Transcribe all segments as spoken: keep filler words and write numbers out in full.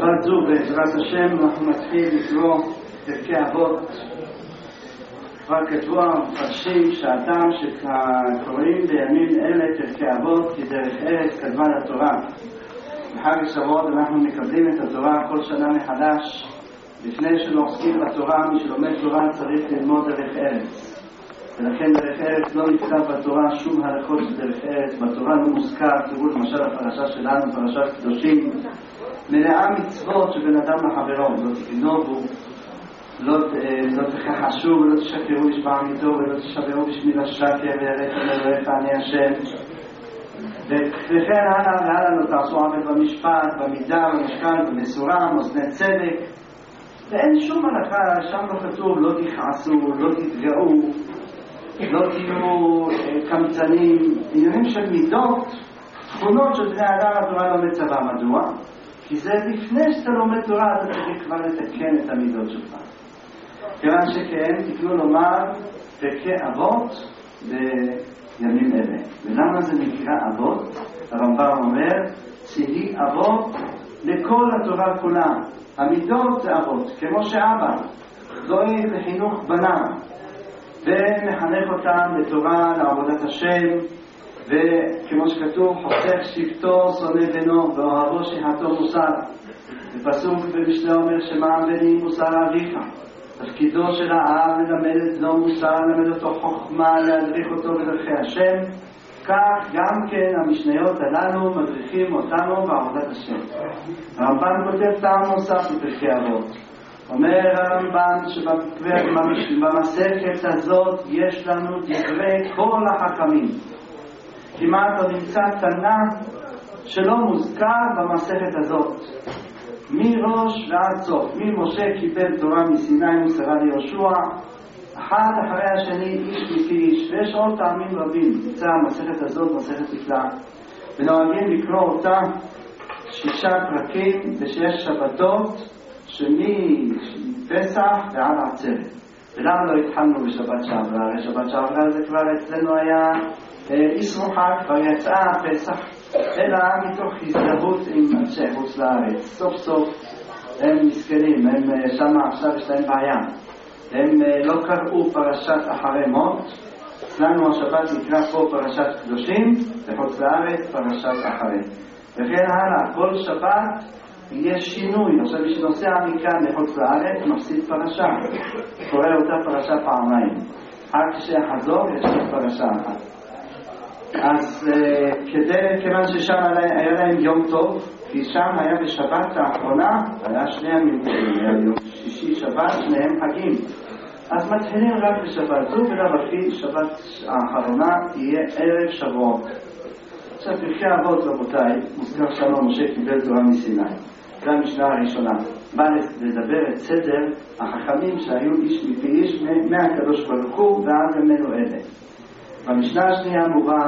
שבת זו בעזרת השם אנחנו מתחיל לקרוא פרקי אבות. כבר כתבו המפרשים שהאדם שקוראים בימים אלה פרקי אבות כדרך ארץ קדמה לתורה. בחג השבועות אנחנו מקבלים את התורה כל שנה מחדש. לפני שלא עוסקים בתורה, מי שלומד תורה צריך ללמוד דרך ארץ, ולכן דרך ארץ לא נכתב בתורה שום הלכות של דרך ארץ. בתורה לא מוזכר, תראו למשל הפרשה שלנו, פרשת קדושים, מלאה מצוות שבן אדם לחברו, לא תגנובו, לא, לא תכחשו ולא תשקרו לשמע עמיתו ולא תשברו בשמיל השקר ויראתם אלוהיך אני השם, וכן הלאה והלאה. לא תעשו עוול במשפט, במידה, במשקל, במסורה, מאזני צדק, ואין שום הלכה, שם לא כתוב לא תכעסו, לא תתגאו, לא תהיו קמצנים. עניינים של מידות, תכונות של בני אדם התורה לא מצווה. מדוע? כי זה לפני שאתה לומד תורה אתה צריך כבר לתקן את המידות שלך. כיוון שכן תקנו לומר פרקי אבות בימים אלה. ולמה זה נקרא אבות? הרמב"ם אומר שהיא אבות לכל התורה כולה. המידות זה אבות, כמו שאבא דואג לחינוך בניו ומחנך אותם לתורה, לעבודת השם, וכמו שכתוב חוסך שבטו שונא בנו ואוהבו שיחתו מוסר. בפסוק במשנה אומר שמען בני מוסר אביך. תפקידו של האב ללמד את בנו מוסר, ללמד אותו חוכמה, להדריך אותו בדרכי השם. כך גם כן המשניות הללו מדריכים אותנו בעבודת השם. הרמב"ם כותב טעם נוסף בפרקי אבות. אומר הרמב"ם שבמסכת הזאת יש לנו דברי כל החכמים. כמעט לא נמצא תנא שלא מוזכר במסכת הזאת, מראש ועד סוף. ממשה קיבל תורה מסיני ומסרה ליהושע, אחד אחרי השני, איש לפי איש, ויש עוד טעמים רבים. נמצא המסכת הזאת מסכת נפלאה, ונוהגים לקרוא אותה שישה פרקים בשש שבתות שמפסח ועד עצרת. ולמה לא התחלנו בשבת שעברה? הרי שבת שעברה זה כבר אצלנו היה איסרו חג, כבר יצאה פסח, אלא מתוך הזדהות עם אנשי חוץ לארץ. סוף סוף הם מסכנים, הם שם עכשיו יש להם בעיה, הם לא קראו פרשת אחרי מות. אצלנו השבת נקרא פה פרשת קדושים, בחוץ לארץ פרשת אחרי, וכן הלאה. כל שבת יש שינוי. עכשיו מי שנוסע מכאן לחוץ לארץ מפסיד פרשה, קורא אותה פרשה פעמיים, עד כשחזור יש פרשה אחת. אז uh, כדי, כיוון ששם היה להם יום טוב, כי שם היה בשבת האחרונה, היה שני ימים, היה יום שישי שבת, שניהם חגים, אז מתחילים רק בשבת זו, ולבכי שבת האחרונה תהיה ערב שבועות. עכשיו פרקי אבות רבותיי, מוזכר שלום משה קיבל תורה מסיני, זה המשנה הראשונה, בא לדבר את סדר החכמים שהיו איש מפי איש מהקדוש ברוך הוא ועד ימינו אלה. במשנה השנייה מובא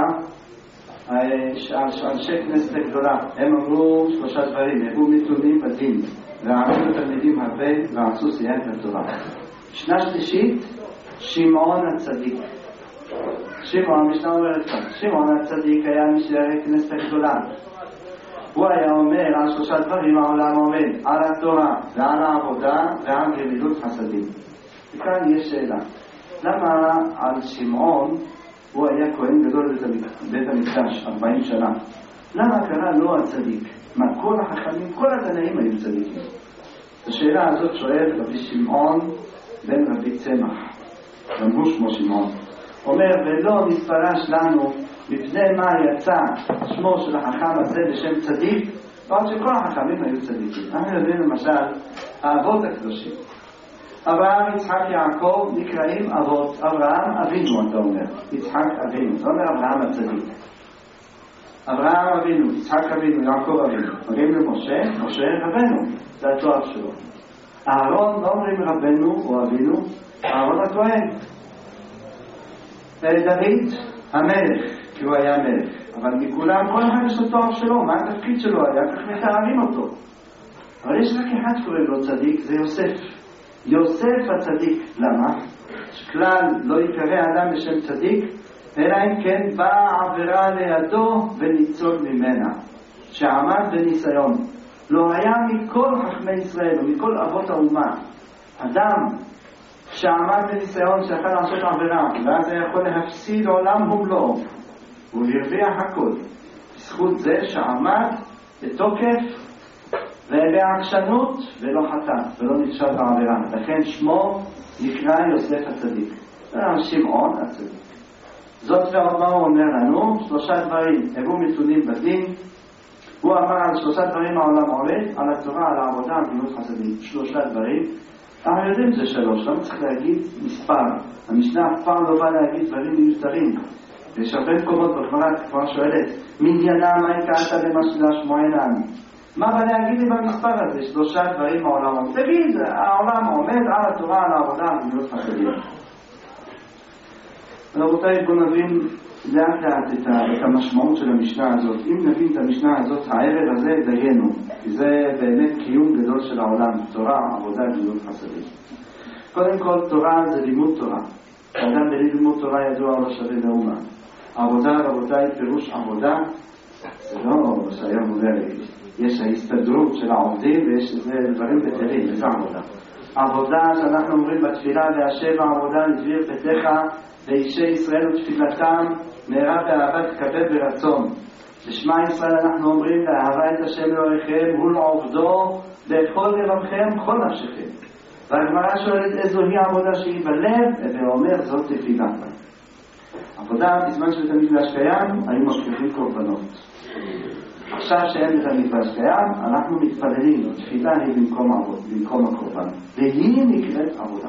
אנשי כנסת הגדולה, הם אמרו שלושה דברים: הביאו נתונים בדין ועמדו תלמידים הרבה ועשו סייג לתורה. משנה שלישית, שמעון הצדיק. שמעון, המשנה אומרת כאן, שמעון הצדיק היה משערי כנסת הגדולה. הוא היה אומר על שלושה דברים העולם עומד: על התורה ועל העבודה ועל גמילות חסדים. וכאן יש שאלה, למה על שמעון, הוא היה כהן גדול בבית המקדש ארבעים שנה, למה קרא לו הצדיק? מה, כל החכמים, כל התנאים היו צדיקים? השאלה הזאת שואל רבי שמעון בן רבי צמח, גם הוא שמו שמעון. אומר ולא נתפרש לנו מפני מה יצא שמו של החכם הזה בשם צדיק, ועוד שכל החכמים היו צדיקים. אנחנו יודעים למשל האבות הקדושים, אברהם, יצחק, יעקב נקראים אבות. אברהם אבינו, אתה אומר, יצחק אבינו, אתה אומר אברהם הצדיק. אברהם אבינו, יצחק אבינו, יעקב אבינו. אומרים למשה, משה רבנו, זה התואר שלו. אהרון לא אומרים רבנו או אבינו, אהרון הכהן. דוד המלך, כי הוא היה מלך, אבל מכולם כל אחד יש לו תואר שלו, מה התפקיד שלו היה, כך מתארים אותו. אבל יש רק אחד שקוראים לו צדיק, זה יוסף. יוסף הצדיק. למה? שכלל לא יקרא אדם בשם צדיק אלא אם כן באה עבירה לידו וניצול ממנה, שעמד בניסיון. לא היה מכל חכמי ישראל ומכל אבות האומה אדם שעמד בניסיון שיכול לעשות עבירה ואז היה יכול להפסיד עולם ומלואו ולהרוויח הכל בזכות זה שעמד בתוקף ובעקשנות ולא חטא ולא נכשל בעבירה. לכן שמו נקרא יוסף הצדיק, שמעון הצדיק. זאת ועוד מה הוא אומר לנו? שלושה דברים הראו מתונים בדין. הוא אמר על שלושה דברים העולם עובד, על התורה, על העבודה, על גמילות חסדים. שלושה דברים. אנחנו יודעים זה שלוש, לא צריך להגיד מספר. המשנה אף פעם לא בא להגיד דברים מיותרים. יש הרבה מקומות בגמרא כבר שואלת מניינה מה יקעת למשלה שמועינן, מה בא להגיד לי במספר הזה? שלושה דברים העולם עומד. תגיד, העולם עומד על התורה, על העבודה, על גמילות חסדים. רבותיי, בואו נבין לאט לאט את, את המשמעות של המשנה הזאת. אם נבין את המשנה הזאת הערב הזה דיינו, כי זה באמת קיום גדול של העולם, תורה, עבודה, גמילות חסדים. קודם כל, תורה זה לימוד תורה. האדם בלי לימוד תורה ידוע לא שווה לאומה. עבודה, רבותיי, פירוש עבודה זה לא שהיום מודע. יש ההסתדרות של העובדים ויש דברים בטלים, וזה עבודה. עבודה שאנחנו אומרים בתפילה, והשב העבודה לדביר פתיך ואישי ישראל ותפילתם מהרה באהבה תקבל ברצון. בשמע ישראל אנחנו אומרים לאהבה את השם אלוהיכם מול עובדו בכל לבבכם כל נפשכם. והגמרא שואלת איזוהי עבודה שהיא בלב, ואומר זאת תפילה. עבודה בזמן שבית המקדש קיים היו מקריבים קורבנות. עכשיו שאין בית המקדש קיים אנחנו מתפללים. תפילה היא במקום עבוד, במקום הקורבן, והיא נקראת עבודה.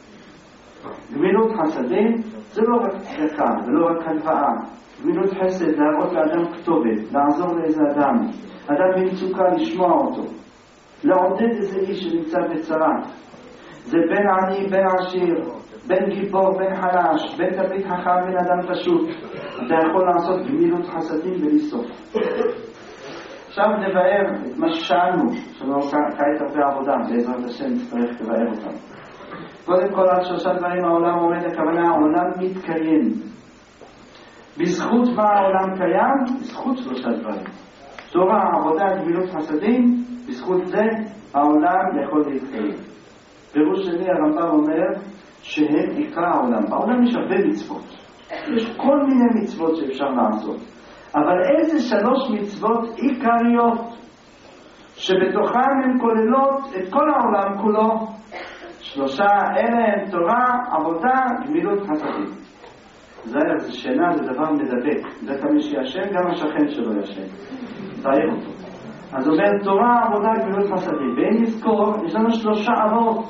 גמילות חסדים זה לא רק צדקה ולא רק הלוואה. גמילות חסד להראות לאדם כתובת, לעזור לאיזה אדם, אדם במצוקה לשמוע אותו, לעודד איזה איש שנמצא בצרה. זה בין עני בין עשיר, בין גיבור בין חלש, בין תלמיד חכם בין אדם פשוט. אתה יכול לעשות גמילות חסדים בלי סוף. עכשיו נבאר את מה ששאלנו, שלא כעת הרבה עבודה, בעזרת השם נצטרך לבאר אותם. קודם כל, על שלושה דברים העולם עומד, הכוונה העולם מתקיים. בזכות מה העולם קיים? בזכות שלושה דברים. תורה, עבודה, גמילות חסדים, בזכות זה העולם יכול להתקיים. פירוש שני, הרמב"ם אומר שהם עיקר העולם. בעולם יש הרבה מצוות. יש כל מיני מצוות שאפשר לעשות. אבל איזה שלוש מצוות עיקריות שבתוכן הן כוללות את כל העולם כולו? שלושה אלה הם תורה, עבודה, גמילות חסדים. זה שינה, זה דבר מדבק. זה כמי שישן, גם השכן שלו ישן. תאיר אותו. אז אומר תורה, עבודה, גמילות חסדים. ואין נזכור, יש לנו שלושה אבות.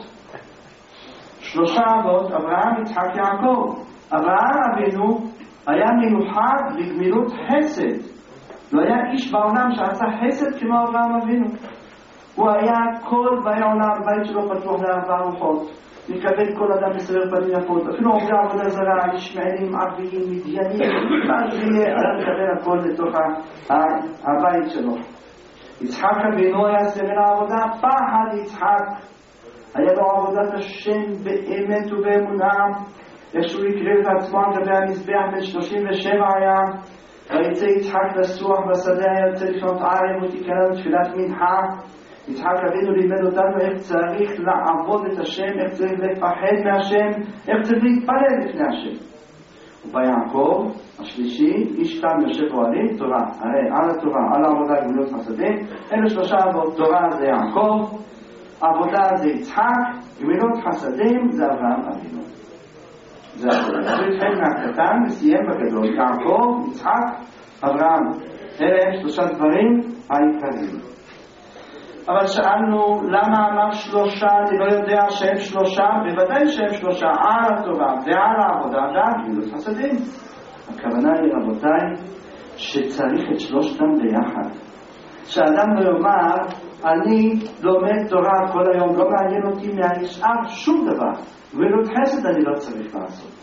שלושה אבות, אברהם, יצחק, יעקב. אברהם אבינו היה מיוחד בגמילות חסד. לא היה איש בעולם שעשה חסד כמו אברהם אבינו. הוא היה כל באי עולם, בית שלו פתוח לארבע רוחות. מקבל כל אדם בסבר פנים יפות. אפילו עובדי עבודה זרה, ישמעאלים, ערביים, מדיינים, מה שיהיה, אדם מקבל הכל לתוך הבית שלו. יצחק אבינו היה סמל העבודה, פחד יצחק. היה לו עבודת השם באמת ובאמונה. ישו יקריב את עצמו על גבי המזבח בן שלושים ושבע היה. ויצא יצחק לסוח בשדה, היה יוצא לפנות ערב ותיקנה לתפילת מנחה. יצחק אבינו לימד אותנו איך צריך לעבוד את השם, איך צריך לפחד מהשם, איך צריך להתפלל לפני השם. וביעקב השלישי, איש כאן יושב אוהלים, תורה. הרי על התורה, על העבודה גמילות חסדים, אלו שלושה אבות. תורה זה יעקב, עבודה זה יצחק, גמילות חסדים זה אברהם אבינו. זה הכל. אז הוא התחיל מהקטן וסיים בגדול. יעקב, יצחק, אברהם. אלה שלושה דברים העיקריים. אבל שאלנו למה אמר שלושה, אני לא יודע שהם שלושה, בוודאי שהם שלושה, על התורה ועל העבודה ועל גמילות חסדים. הכוונה היא רבותיי שצריך את שלושתם ביחד. שאדם לא יאמר אני לומד תורה כל היום, לא מעניין אותי מהנשאר שום דבר, גמילות חסד אני לא צריך לעשות,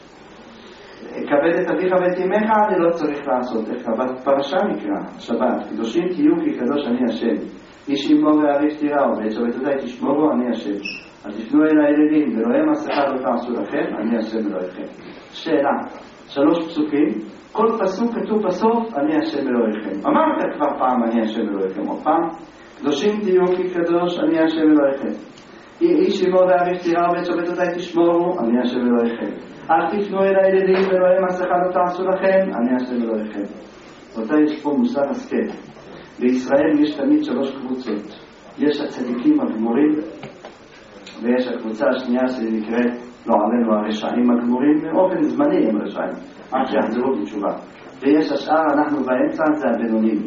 כבד את אביך ואת אמך אני לא צריך לעשות. איך פרשה נקרא שבת, קדושים תהיו כי קדוש אני השם, איש אמו ואביו תיראו ואת שבתותי תשמורו אני השם, אז תפנו אל האלילים ולא הם מסכה לא תעשו לכם, אני השם אלוהיכם. שאלה, שלוש פסוקים, כל פסוק כתוב בסוף אני השם אלוהיכם. אמרת כבר פעם אני השם אלוהיכם, עוד פעם קדושים תהיו כי קדוש אני השם אלוהיכם. איש אמו ואביו תיראו ואת שבתותיי תשמורו, אני השם אלוהיכם. אל תפנו אל האלילים ואלוהי מסכה לא תעשו לכם, אני השם אלוהיכם. רבותיי, יש פה מוסר השכל. בישראל יש תמיד שלוש קבוצות. יש הצדיקים הגמורים, ויש הקבוצה השנייה שנקראת לא עלינו הרשעים הגמורים, באופן זמני הם רשעים, עד שיחזרו בתשובה. ויש השאר, אנחנו באמצע, זה הבינונים.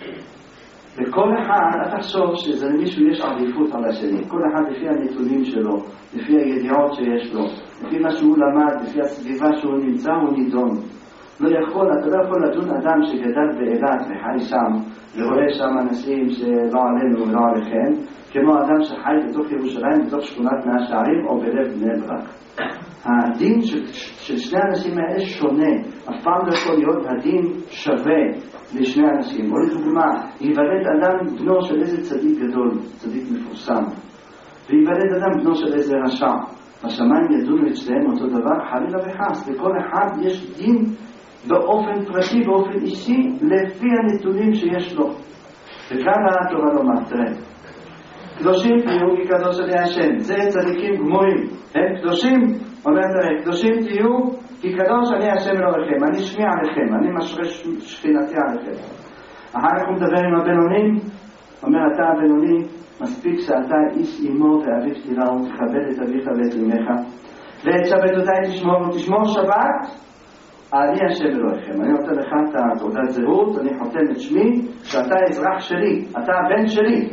וכל אחד, אתה תחשוב שזה למישהו יש עדיפות על השני. כל אחד לפי הנתונים שלו, לפי הידיעות שיש לו, לפי מה שהוא למד, לפי הסביבה שהוא נמצא, הוא נידון. לא יכול, אתה לא יכול לדון אדם שגדל באילת וחי שם, ורואה שם אנשים שלא עלינו ולא עליכם, כמו אדם שחי בתוך ירושלים, בתוך שכונת מאה שערים, או בלב בני ברק. הדין של, של שני האנשים האלה שונה. אף פעם לא יכול להיות הדין שווה לשני אנשים. או לדוגמה, ייוולד אדם בנו של איזה צדיק גדול, צדיק מפורסם, וייוולד אדם בנו של איזה רשע. השמיים ידונו את שניהם אותו דבר, חלילה וחס. לכל אחד יש דין באופן פרטי, באופן אישי, לפי הנתונים שיש לו. וכאן התורה לומר, תראה, קדושים תהיו כי קדוש אני השם. זה צדיקים גמורים, הם קדושים. אומר תראה, קדושים תהיו כי קדוש אני השם אלוהיכם. אני שמיע עליכם, אני משרש שכינתי עליכם. אחר כך הוא מדבר עם הבינונים, אומר אתה הבינוני, מספיק שאתה איש אמו ואביו תיראו, תכבד את אביך ואת אמך, ואת שבתותיי תשמור, תשמור שבת, אני השם אלוהיכם. אני נותן לך את תעודת זהות, אני חותם את שמי, שאתה אזרח שלי, אתה הבן שלי.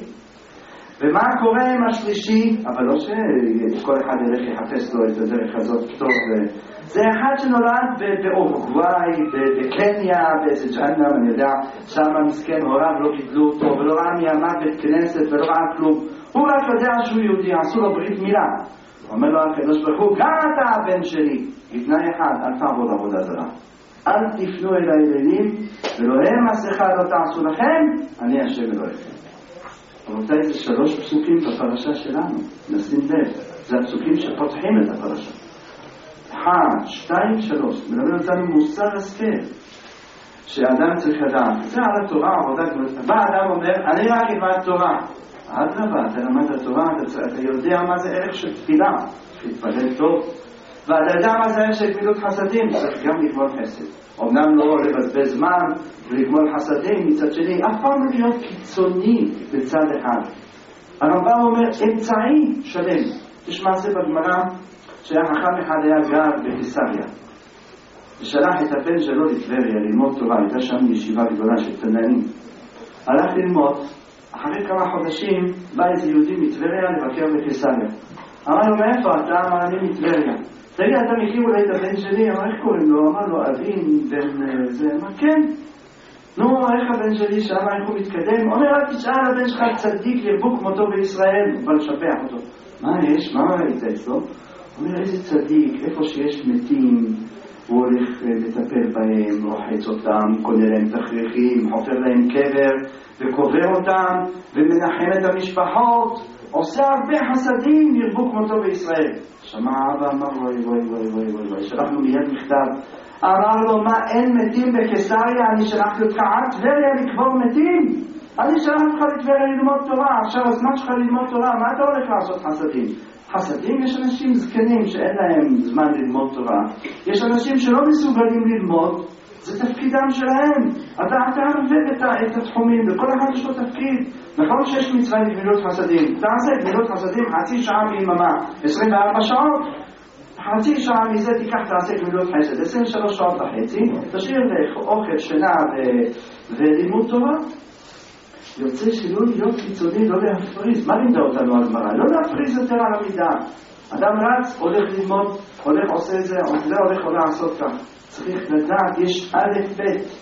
ומה קורה עם השלישי? אבל לא שכל אחד ילך יחפש לו את הדרך הזאת כתוב. זה אחד שנולד באורוגוואי, בקניה, באיזה ג'אנם, אני יודע, שם המסכן הוריו לא גידלו אותו, ולא ראה מי עמד בית כנסת, ולא ראה כלום. הוא רק יודע שהוא יהודי, עשו לו ברית מילה. הוא אומר לו הקדוש ברוך הוא, גם אתה הבן שלי. בתנאי אחד, אל תעבוד עבודה זרה. אל תפנו אל האלילים, ולאלוהי מסכה לא תעשו לכם, אני השם אלוהיכם. רבותיי, זה שלוש פסוקים בפרשה שלנו, נשים לב, זה הפסוקים שפותחים את הפרשה. אחד, שתיים, שלוש, מלמד אותנו מוסר השכל, שאדם צריך לדעת, זה על התורה, עבודה גדולה. בא אדם אומר, אני רק אלמד תורה. אדרבה, אתה למד התורה, אתה יודע מה זה ערך של תפילה, תתפלל טוב, ואתה יודע מה זה ערך של גמילות חסדים, צריך גם לגמול חסד. אמנם לא לבזבז זמן ולגמול חסדים, מצד שני, אף פעם לא להיות קיצוני בצד אחד. הרמב"ם אומר, אמצעי שלם. יש מעשה בגמרא שהיה חכם אחד היה גר בקיסריה, ושלח את הבן שלו לטבריה ללמוד תורה, הייתה שם ישיבה גדולה של תנאים. הלך ללמוד, אחרי כמה חודשים בא איזה יהודי מטבריה לבקר בקיסריה. אמר לו, מאיפה אתה? אמר, אני מטבריה. תגיד, אתה מכיר אולי את הבן שלי? אמר, איך קוראים לו? אמר לו, אבין, בן זה. אמר, כן. נו, איך הבן שלי שם, איך הוא מתקדם? אומר, רק תשאל הבן שלך צדיק ירבו כמותו בישראל, הוא בא לשפח אותו. מה יש? מה ראית אצלו? הוא אומר, איזה צדיק, איפה שיש מתים, הוא הולך לטפל בהם, רוחץ אותם, קונה להם תכריכים, חופר להם קבר, וקובר אותם, ומנחם את המשפחות, עושה הרבה חסדים, ירבו כמותו בישראל. שמע אבא, אמר, וואי וואי וואי וואי וואי וואי, שלחנו מיד מכתב. אמר לו, מה, אין מתים בקיסריה? אני שלחתי אותך עד טבריה לקבור מתים? אני שלחתי אותך לטבריה ללמוד תורה, עכשיו הזמן שלך ללמוד תורה, מה אתה הולך לעשות חסדים? חסדים, יש אנשים זקנים שאין להם זמן ללמוד תורה, יש אנשים שלא מסוגלים ללמוד, זה תפקידם שלהם. אתה תערבב את התחומים, וכל אחד יש לו תפקיד. נכון שיש מצווה לגמילות חסדים, תעשה גמילות חסדים חצי שעה ביממה, עשרים וארבע שעות, חצי שעה מזה תיקח תעשה גמילות חסד, עשרים ושלוש שעות וחצי, תשאיר אוכל, שינה ולימוד תורה. יוצא שלא להיות קיצוני, לא להפריז. מה לימדה אותנו הגמרא? לא להפריז יותר על המידה. אדם רץ, הולך ללמוד, הולך עושה זה, זה הולך הולך לעשות כך. צריך לדעת, יש א' ב'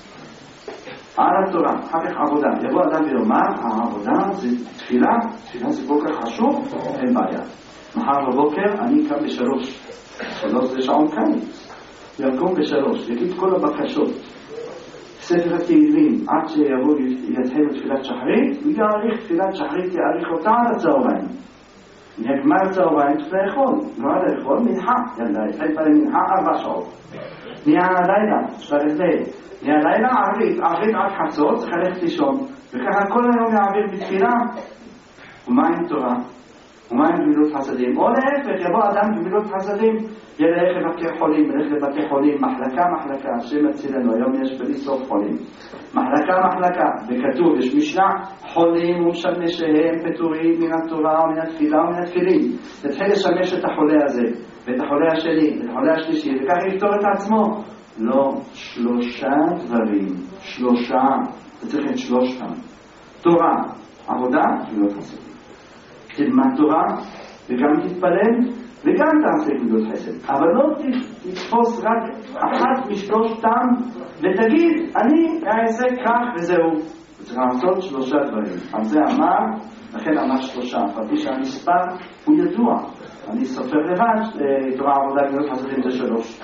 על התורה, אחר כך עבודה. יבוא אדם ויאמר, העבודה זה תפילה, תפילה זה כל כך חשוב, אין בעיה. מחר בבוקר אני קם בשלוש, שלוש זה שעון קיץ, יקום בשלוש, יגיד כל הבקשות, ספר התהילים, עד שיבוא יתחיל תפילת שחרית, הוא יעריך תפילת שחרית, יעריך אותה על הצהריים. נגמר צהריים, צריך לאכול. לא היה לאכול, מנחה. ילדה, התחיל פעם מנחה ארבע שעות. נהיה הלילה, צריך לזה. נהיה הלילה, ערבית, ערבית עד חצות, צריך ללכת לישון. וככה כל היום יעביר בתפילה. ומה עם תורה? ומה עם גמילות חסדים? או להפך, יבוא אדם גמילות חסדים, ילך לבתי חולים, ילך לבתי חולים, מחלקה מחלקה, השם הצילנו, היום יש בלי סוף חולים. מחלקה מחלקה, וכתוב, יש משנה, חולים ומשמשיהם פטורים מן התורה ומן התפילה ומן התפילין. תתחיל לשמש את החולה הזה, ואת החולה השני, ואת החולה השלישי, וכך יפתור את עצמו. לא, שלושה דברים, שלושה, אתה צריך את שלושתם. תורה, עבודה, גמילות חסדים. תלמד תורה, וגם תתפלל, וגם תעשה גמילות חסד. אבל לא תתפוס רק אחת משלושתם, ותגיד, אני אעשה כך וזהו. צריך לעשות שלושה דברים. על זה אמר, לכן אמר שלושה. פרטי שהמספר הוא ידוע. אני סופר לבד, תורה, עבודה, גמילות חסדים זה שלוש.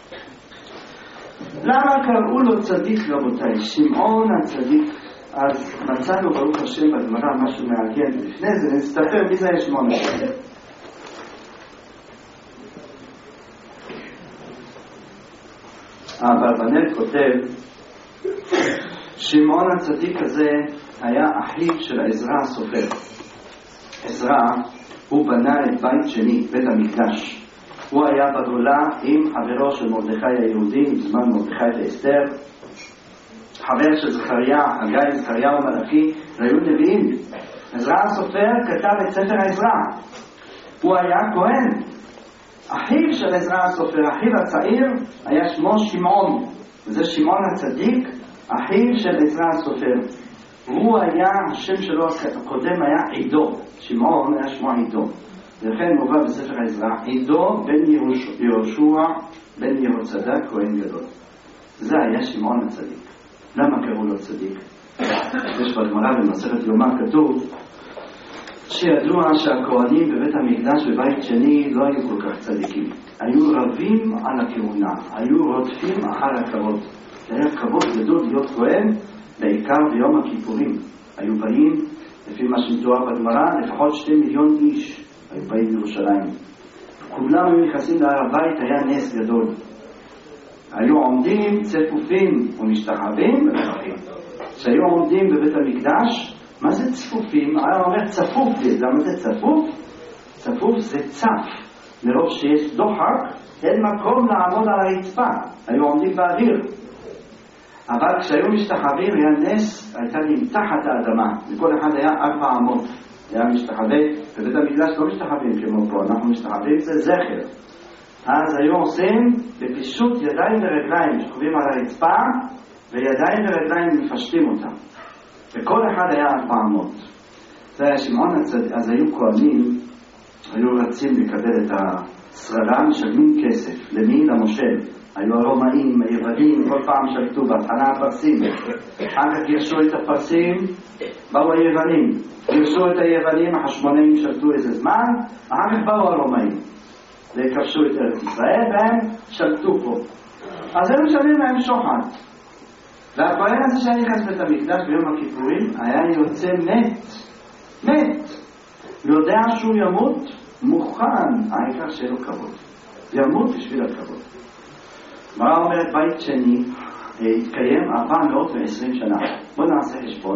למה קראו לו צדיק, רבותיי? שמעון הצדיק. אז מצאנו ברוך השם בגמרא משהו מעניין. לפני זה נסתפר מי זה שמעון הצדיק. אברבנאל כותב, שמעון הצדיק הזה היה אחיו של עזרא הסופר. עזרא הוא בנה את בית שני, בית המקדש. הוא היה בגולה עם חברו של מרדכי היהודי, בזמן מרדכי ואסתר. חבר של זכריה, הגיא זכריה ומלאכי, היו נביאים. עזרא הסופר כתב את ספר עזרא. הוא היה כהן. אחיו של עזרא הסופר, אחיו הצעיר, היה שמו שמעון. וזה שמעון הצדיק, אחיו של עזרא הסופר. הוא היה, השם שלו הקודם היה עידו. שמעון היה שמו עידו. ולכן מובא בספר עזרא, עידו בן יהושע, בן יהוצדק, כהן גדול. זה היה שמעון הצדיק. למה קראו לו צדיק? יש בגמרא במסכת יומא כתוב שידוע שהכהנים בבית המקדש בבית שני לא היו כל כך צדיקים. היו רבים על הכהונה, היו רודפים אחר הכבוד. היה כבוד גדול להיות כהן, בעיקר ביום הכיפורים. היו באים, לפי מה שמתואר בגמרא, לפחות שתי מיליון איש היו באים לירושלים. כולם היו נכנסים להר הבית, היה נס גדול. היו עומדים צפופים ומשתחווים ומברכים. כשהיו עומדים בבית המקדש, מה זה צפופים? היה אומר צפוף. למה זה צפוף? צפוף זה צף. מרוב שיש דוחק, אין מקום לעמוד על הרצפה. היו עומדים באוויר. אבל כשהיו משתחווים, היה נס, הייתה נמתחת האדמה. וכל אחד היה ארבע אמות. היה משתחווה, בבית המקדש לא משתחווים כמו פה, אנחנו משתחווים זה זכר. אז היו עושים בפישוט ידיים ורגליים, שכובים על הרצפה, וידיים ורגליים מפשטים אותם. וכל אחד היה ארבע אמות. זה היה שמעון הצדיק. אז היו כהנים, היו רצים לקבל את השררה, משלמים כסף. למי? למושל. היו הרומאים, היוונים, כל פעם שלטו, בהתחלה הפרסים. אחר כך גירשו את הפרסים, באו היוונים. גירשו את היוונים, החשמונאים שלטו איזה זמן, אחר כך באו הרומאים. וכבשו את ארץ ישראל, והם שלטו פה. אז הם משלמים להם שוחד. והכהן הזה שהיה נכנס בית המקדש ביום הכיפורים, היה יוצא מת. מת. יודע שהוא ימות, מוכן, העיקר שיהיה לו כבוד. ימות בשביל הכבוד. מה אומרת בית שני? התקיים ארבע מאות ועשרים שנה. בואו נעשה חשבון.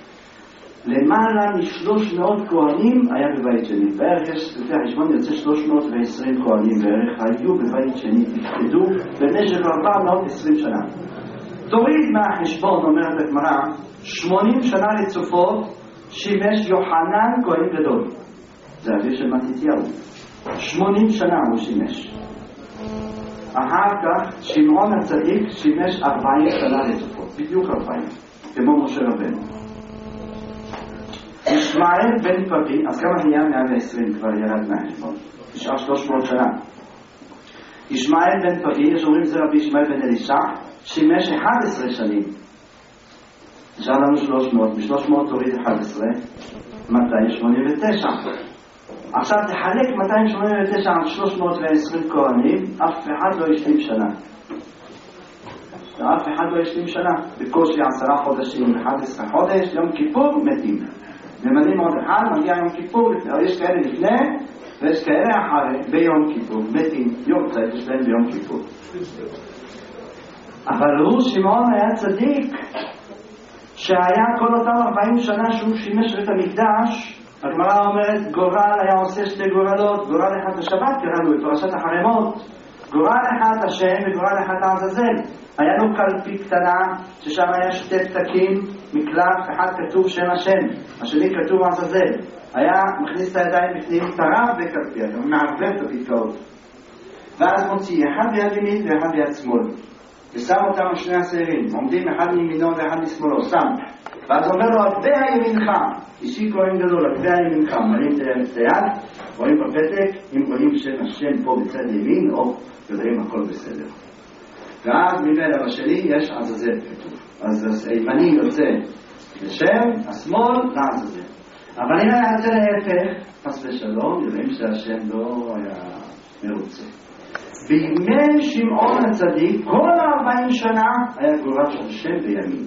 למעלה משלוש מאות כהנים היה בבית שני. בערך יש, לפי החשבון יוצא שלוש מאות ועשרים כהנים בערך, היו בבית שני, תפקדו במשך ארבע מאות ועשרים שנה. תוריד מהחשבון, אומרת הגמרא, שמונים שנה רצופות שימש יוחנן כהן גדול. זה אביו של מתתיהו. שמונים שנה הוא שימש. אחר כך שמעון הצדיק שימש ארבעים שנה רצופות. בדיוק ארבעים. כמו משה רבנו. ישמעאל בן פבי, אז כמה נהיה מאה ועשרים כבר ירד מהחשבון? נשאר שלוש מאות שנה. ישמעאל בן פבי, יש אומרים זה רבי ישמעאל בן אלישע, שימש אחת עשרה שנים. נשאר לנו שלוש מאות, ב-שלוש מאות תוריד אחת עשרה, מאתיים שמונים ותשע. עכשיו תחלק מאתיים שמונים ותשע על שלוש מאות ועשרים כהנים, אף אחד לא ישלים שנה. ואף אחד לא ישלים שנה. בקושי עשרה חודשים, אחד עשרה חודש, יום כיפור מתים. ממנים עוד אחד, מגיע יום כיפור, יש כאלה לפני ויש כאלה אחרי, ביום כיפור, מתים יום צאת יש להם ביום כיפור. אבל הוא שמעון היה צדיק שהיה כל אותם ארבעים שנה שהוא שימש את המקדש. הגמרא אומרת גורל היה עושה שתי גורלות, גורל אחד השבת קראנו בפרשת החרמות, גורל אחד השם וגורל אחד העזאזל. היה לו קלפי קטנה ששם היה שתי פתקים מקלף, אחד כתוב שם השם, השני כתוב עזאזל. היה מכניס את הידיים בפנים טרף וקלפי, אתה מערבב את הפתקאות, ואז מוציא אחד ביד ימין ואחד ביד שמאל ושם אותם על שני השעירים, עומדים אחד מימינו ואחד משמאלו, שם, ואז אומר לו עקבי הימינך, אישי כהן גדול, עקבי הימינך, מראים את היד, רואים בפתק, אם רואים שם השם פה בצד ימין או יודעים הכל בסדר. ואז ממילא בשני יש עזאזל כתוב, אז הימני יוצא לשם, השמאל לעזאזל. אבל אם היה יוצא להפך, חס ושלום, יודעים שהשם לא היה מרוצה. בימי שמעון הצדיק, כל ארבעים שנה היה גורל של שם בימין.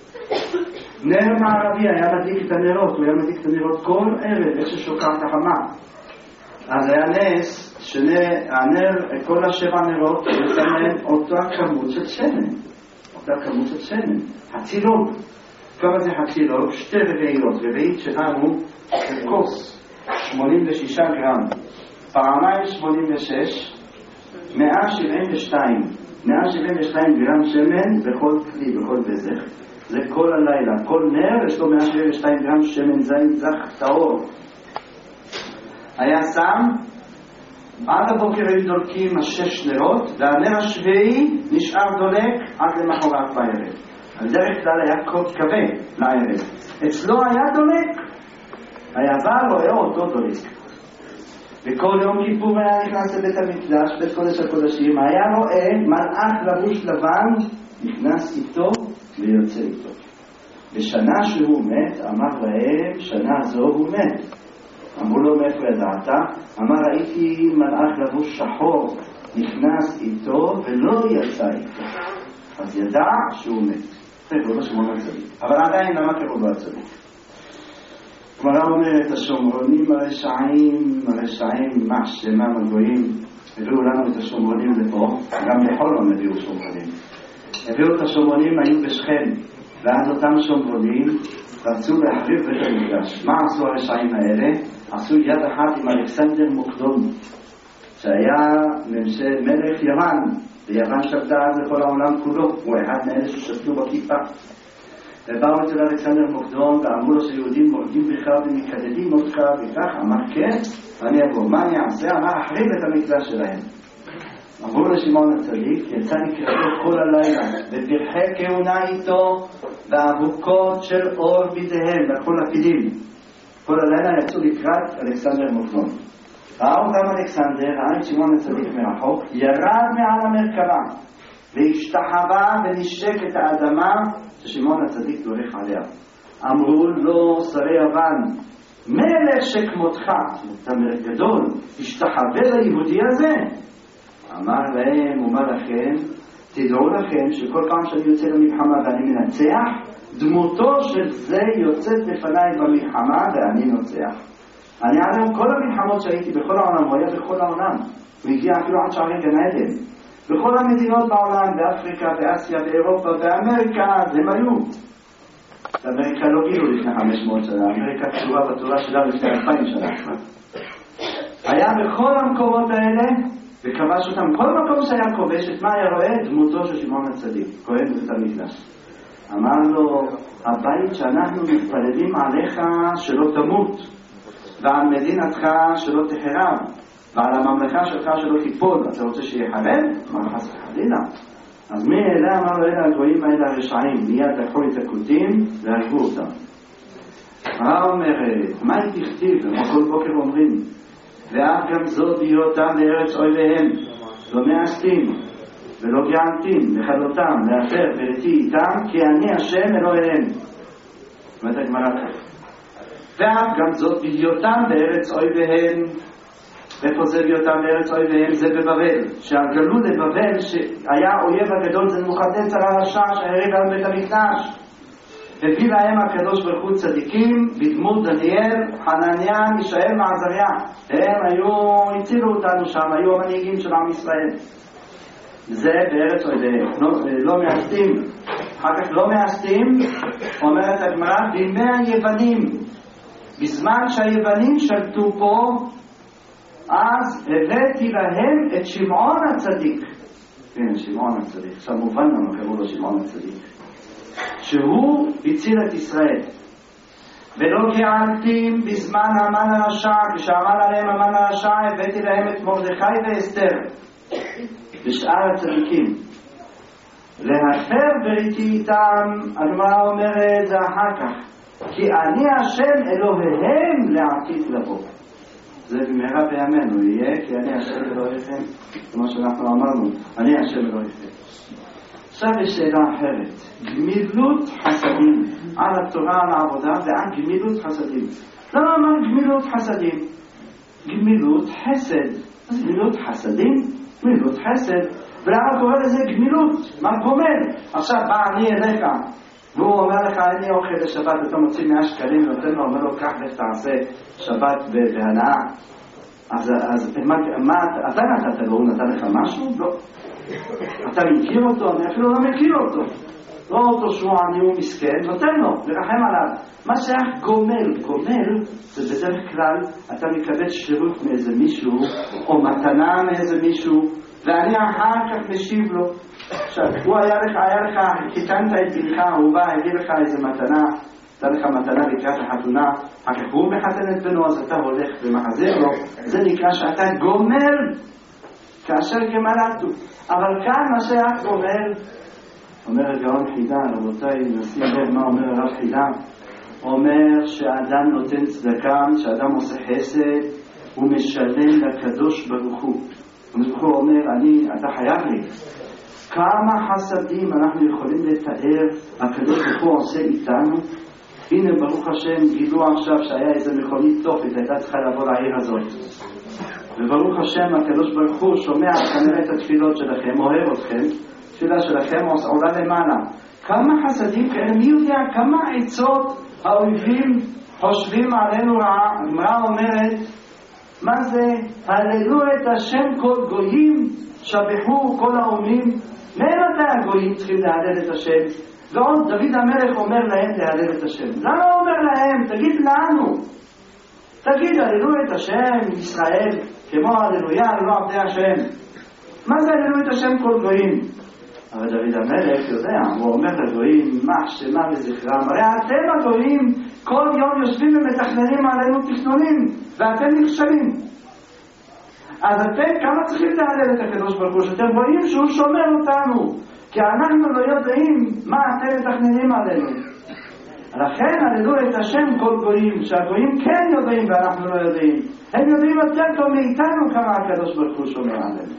נר מערבי היה מדליק את הנרות, הוא היה מדליק את הנרות כל ערב, איך ששוקעת החמה. אז היה נס שהנר, כל השבע נרות, מסמן אותה כמות של שמן. אותה כמות של שמן. הצילוג. כמה זה הצילוג? שתי רביעיות. רביעית שלנו של כוס. שמונים ושישה גרם. פעמיים שמונים ושש. מאה שבעים ושתיים. מאה שבעים ושתיים גרם שמן בכל כלי, בכל בזך. זה כל הלילה. כל נר יש לו מאה שבעים ושתיים גרם שמן זית זך טהור. היה שם, עד הבוקר היו דולקים השש נרות, והנר השביעי נשאר דולק עד למחרת בערב. הדרך כלל היה קוד כבה לערב. אצלו היה דולק, היה בא רואה אותו דולק. וכל יום כיפור היה נכנס לבית המקדש, בית קודש הקודשים, היה רואה מלאך לבוש לבן, נכנס איתו ויוצא איתו. בשנה שהוא מת, אמר להם, שנה זו הוא מת. אמרו לו מאיפה ידעת? אמר ראיתי מלאך לבוש שחור נכנס איתו ולא יצא איתו, אז ידע שהוא מת. תראו בשמעון הצדיק, אבל עדיין למה קראו לו הצדיק? גמרא אומרת השומרונים הרשעים, הרשעים מה שמם הגויים הביאו לנו את השומרונים לפה, גם לחולון הביאו שומרונים, הביאו את השומרונים, היו בשכם, ואז אותם שומרונים רצו להחריב בית המקדש. מה עשו הרשעים האלה? עשו יד אחת עם אלכסנדר מוקדון שהיה מלך יוון, ויוון שבתה אז לכל העולם כולו, הוא אחד מאלה ששתלו בכיפה, ובאו אצל אלכסנדר מוקדון ואמרו לו שיהודים מורדים בך ומקדדים אותך וכך. אמר כן, אני אבוא. מה אני אעשה? אמר אחריב את המקדש שלהם. אמרו לשמעון הצדיק, יצא לקראתו כל הלילה בפרחי כהונה איתו ואבוקות של אור בידיהם, לקחו לפידים. כל הלילה יצאו לקראת אלכסנדר מוקדון. ראו גם אלכסנדר, ראה את שמעון הצדיק מרחוק, ירד מעל המרכבה והשתחווה ונשק את האדמה ששמעון הצדיק דורך עליה. אמרו לו שרי יוון, מלך שכמותך, אתה מלך גדול, השתחווה ליהודי הזה? אמר להם, אומר לכם, תדעו לכם שכל פעם שאני יוצא למלחמה ואני מנצח, דמותו של זה יוצאת לפניי במלחמה ואני נוצח. אני עליהם כל המלחמות שהייתי בכל העולם, הוא היה בכל העולם, הוא הגיע אפילו עד שערי גן עדן, בכל המדינות בעולם, באפריקה, באסיה, באירופה, באמריקה, הם היו. באמריקה לא גילו לפני חמש מאות שנה, אמריקה כתובה בתורה שלה לפני אלפיים שנה. היה בכל המקומות האלה, וכבש אותם, כל מקום שהיה כובש, את מה היה רואה? דמותו של שמעון הצדיק, כהן בבית המקדש. אמר לו, הבית שאנחנו מתפללים עליך שלא תמות, ועל מדינתך שלא תחרב, ועל הממלכה שלך שלא תיפול, אתה רוצה שיחרב? אמר חס וחלילה. אז מי אלה? אמר לו, אלה הגויים האלה הרשעים, מיד לקחו את הכותים והרגו אותם. מה אומרת? מה היא תכתיב? כל בוקר אומרים, ואף גם זאת בהיותם לארץ אויביהם, לא מאסתים ולא גענתים לכלותם, להפר ולתי איתם, כי אני השם אלוהיהם. אומרת הגמרא כך. ואף גם זאת בהיותם בארץ אויביהם, איפה זה בהיותם בארץ אויביהם? זה בבבל, שהגלו לבבל שהיה אויב הגדול זה נבוכדנצר הרשע שהעריב על בית המקדש, הביא להם הקדוש ברוך הוא צדיקים בדמות דניאל, חנניה, מישאל ועזריה. הם היו, הצילו אותנו שם, היו המנהיגים של עם ישראל. זה בארץ אוידיהם, לא, לא מעשתים. אחר כך לא מעשתים, אומרת הגמרא, בימי היוונים, בזמן שהיוונים שלטו פה, אז הבאתי להם את שמעון הצדיק. הנה, שמעון הצדיק. עכשיו מובן לנו קראו לו שמעון הצדיק. שהוא הציל את ישראל. ולא גאלתים בזמן המן הרשע, כשאמר עליהם המן הרשע, הבאתי להם את מרדכי ואסתר ושאר הצדיקים. להפר בריתי איתם, הגמרא אומרת זה אחר כך, כי אני השם אלוהיהם לעתיד לבוא. זה במהרה בימינו יהיה, כי אני השם אלוהיכם, כמו שאנחנו אמרנו, אני השם אלוהיכם. עכשיו יש שאלה אחרת, גמילות חסדים, על התורה, על העבודה, ועל גמילות חסדים. למה אמר גמילות חסדים? גמילות חסד. אז גמילות חסדים? גמילות חסד. ולמה קורא לזה גמילות? מה גומל? עכשיו בא אני אליך, והוא אומר לך, אני אוכל לשבת, אתה מוציא מאה שקלים, ונותן לו, אומר לו, כך לך תעשה שבת בהנאה. אז, אז מה, מה, אתה נתת לו, הוא נתן לך משהו? לא. אתה מכיר אותו? אני אפילו לא מכיר אותו. לא אותו שהוא עני ומסכן, נותן לו, לרחם עליו. מה שייך גומל? גומל זה בדרך כלל, אתה מקבל שירות מאיזה מישהו, או מתנה מאיזה מישהו, ואני אחר כך משיב לו. עכשיו, הוא היה לך, היה לך, חיתנת את בנך, הוא בא, הביא לך איזה מתנה, אתה לך מתנה לקראת החתונה, אחר כך הוא מחתן את בנו, אז אתה הולך ומחזיר לו, זה נקרא שאתה גומל, כאשר גמלתו. אבל כאן מה שייך גומל, אומר הגאון חידה, רבותיי, נשים לב מה אומר הרב חידה, אומר שהאדם נותן צדקה, שהאדם עושה חסד, הוא משלם לקדוש ברוך הוא. הקדוש ברוך הוא אומר, אני, אתה חייב לי. כמה חסדים אנחנו יכולים לתאר, הקדוש ברוך הוא עושה איתנו. הנה ברוך השם, גילו עכשיו שהיה איזה מכונית תופת, הייתה צריכה לבוא לעיר הזאת. וברוך השם, הקדוש ברוך הוא שומע כנראה את התפילות שלכם, אוהב אתכם, תפילה שלכם עולה למעלה. כמה חסדים כאלה, מי יודע כמה עצות האויבים חושבים עלינו רעה? הגמרא אומרת, מה זה? הללו את השם כל גויים, שבחו כל האומים. ממתי הגויים צריכים להלל את השם? ועוד דוד המלך אומר להם להלל את השם. למה הוא אומר להם? תגיד לנו. תגיד, הללו את השם ישראל, כמו הללויה, הללו עבדי השם. מה זה הללו את השם כל גויים? אבל דוד המלך יודע, הוא אומר לגויים, מה שמה לזכרם, הרי אתם הגויים כל יום יושבים ומתכננים עלינו תכנונים, ואתם נכשלים. אז אתם כמה צריכים להלל את הקדוש ברוך הוא, שאתם רואים שהוא שומר אותנו, כי אנחנו לא יודעים מה אתם מתכננים עלינו. לכן הללו את השם כל גויים, שהגויים כן יודעים ואנחנו לא יודעים. הם יודעים יותר טוב מאיתנו כמה הקדוש ברוך הוא שומר עלינו.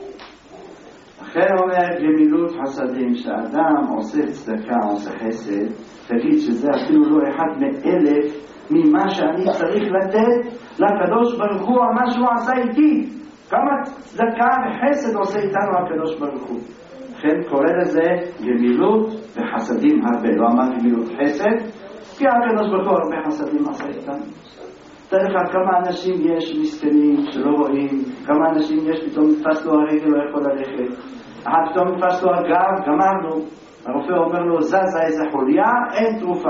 לכן אומר גמילות חסדים, שאדם עושה צדקה, עושה חסד, תגיד שזה אפילו לא אחד מאלף ממה שאני צריך לתת לקדוש ברוך הוא על מה שהוא עשה איתי. כמה צדקה וחסד עושה איתנו הקדוש ברוך הוא. לכן קורא לזה גמילות וחסדים הרבה. לא אמר גמילות חסד, כי הקדוש ברוך הוא הרבה חסדים עושה איתנו. תראה לך כמה אנשים יש מסכנים שלא רואים, כמה אנשים יש פתאום נתפס לו הרגל לא יכול ללכת, אחד פתאום נתפס לו הגב, גמרנו, הרופא אומר לו זזה איזה חוליה, אין תרופה.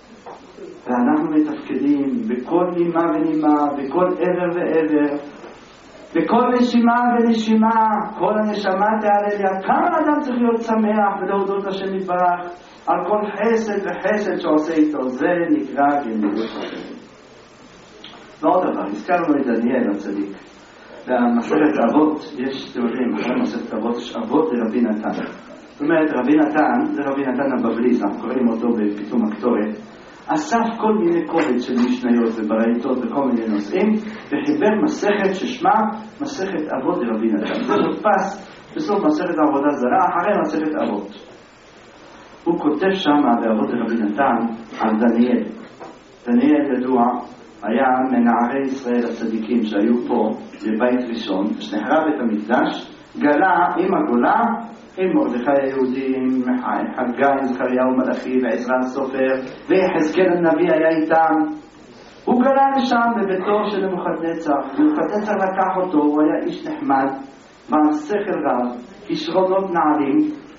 ואנחנו מתפקדים בכל נימה ונימה, בכל עבר ועבר, בכל נשימה ונשימה, כל הנשמה תעלה לי. כמה אדם צריך להיות שמח ולהודות לשם יתברך על כל חסד וחסד שעושה איתו. זה נקרא גמילות חסדים. ועוד דבר, הזכרנו את דניאל הצדיק. במסכת אבות, יש תיאורים, אחרי מסכת אבות יש אבות לרבי נתן. זאת אומרת, רבי נתן, זה רבי נתן הבבלי, אנחנו קוראים אותו בפתאום הקטורת, אסף כל מיני קובץ של משניות וברייתות וכל מיני נושאים, וחיבר מסכת ששמה מסכת אבות לרבי נתן. זה מודפס בסוף מסכת עבודה זרה, אחרי מסכת אבות. הוא כותב שם באבות לרבי נתן על דניאל. דניאל ידוע, היה מנערי ישראל הצדיקים שהיו פה בבית ראשון, שנחרב את המקדש, גלה עם הגולה עם מרדכי היהודי, עם חגי, עם זכריהו מלאכי ועזרא הסופר, ויחזקאל הנביא היה איתם. הוא גלה לשם בביתו של נבוכדנצר. נבוכדנצר לקח אותו, הוא היה איש נחמד, בעל שכל רב, כישרונות נעלים,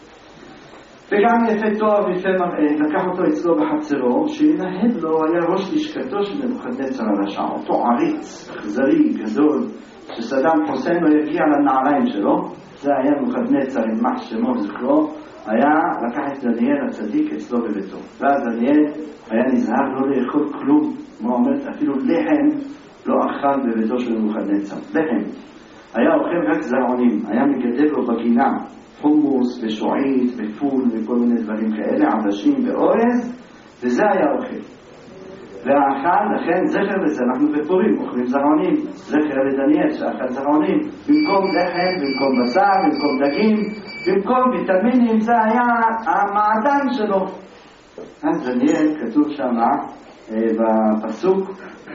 וגם יפה תואר ויפה מראה. לקח אותו אצלו בחצרו, שינהל לו, היה ראש לשכתו של נבוכדנצר הרשע, אותו עריץ, אכזרי, גדול, שסדאם חוסיין לא יגיע לנעליים שלו. זה היה נבוכדנצר, יימח שמו וזכרו, היה לקח את דניאל הצדיק אצלו בביתו. ואז דניאל היה נזהר לא לאכול כלום, מה אומרת, אפילו לחם לא אכל בביתו של נבוכדנצר. לחם. היה אוכל רק זרעונים, היה מגדל לו בגינה חומוס ושועית ופול וכל מיני דברים כאלה, עדשים ואורז, וזה היה אוכל. והאכל, לכן זכר לזה, אנחנו בפורים אוכלים זרעונים, זכר לדניאל שאכל זרעונים, במקום לחם, במקום בשר, במקום דגים, במקום ויטמינים, זה היה המעדן שלו. אז דניאל כתוב שם בפסוק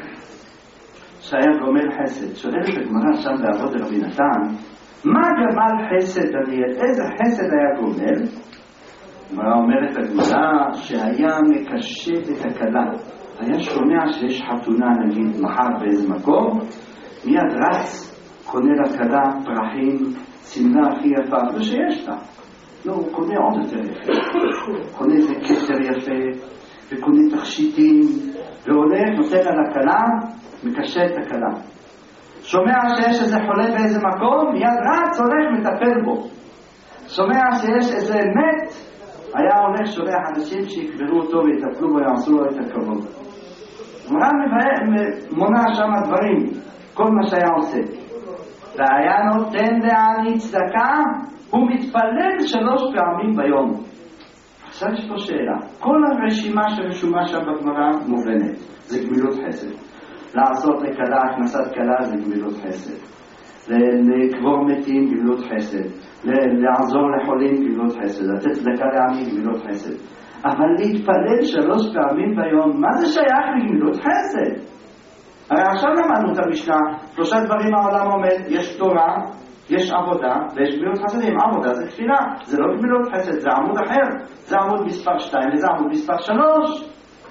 שהיה גומל חסד. שואלת הגמרא שם באבות רבי נתן, מה גמל חסד דניאל? איזה חסד היה גומל? הגמרא אומרת הגמרא שהיה מקשט את הכלה. היה שומע שיש חתונה נגיד מחר באיזה מקום, מיד רץ, קונה לכלה פרחים, סמלה הכי יפה, זה שיש לה. לא, הוא קונה עוד יותר יפה. קונה איזה כתר יפה, וקונה תכשיטים, והולך, נותן לה לכלה, מקשט את הכלה. שומע שיש איזה חולה באיזה מקום, מיד רץ, הולך, מטפל בו. שומע שיש איזה מת, היה הולך שולח אנשים שיקברו אותו ויטפלו בו, יעשו לו את הכבוד. מורה מונה שם דברים, כל מה שהיה עושה. והיה נותן לעני צדקה, הוא מתפלל שלוש פעמים ביום. עכשיו יש פה שאלה. כל הרשימה שרשומה שם בגמרא מובנת. זה גמילות חסד. לעשות לכלה, הכנסת כלה זה גמילות חסד. לקבור מתים גמילות חסד. לעזור לחולים גמילות חסד. לתת צדקה לעני גמילות חסד. אבל להתפלל שלוש פעמים ביום, מה זה שייך לגמילות חסד? הרי עכשיו למדנו את המשנה, שלושה דברים העולם עומד, יש תורה, יש עבודה, ויש גמילות חסדים. עבודה זה תפילה, זה לא גמילות חסד, זה עמוד אחר, זה עמוד מספר שתיים וזה עמוד מספר שלוש.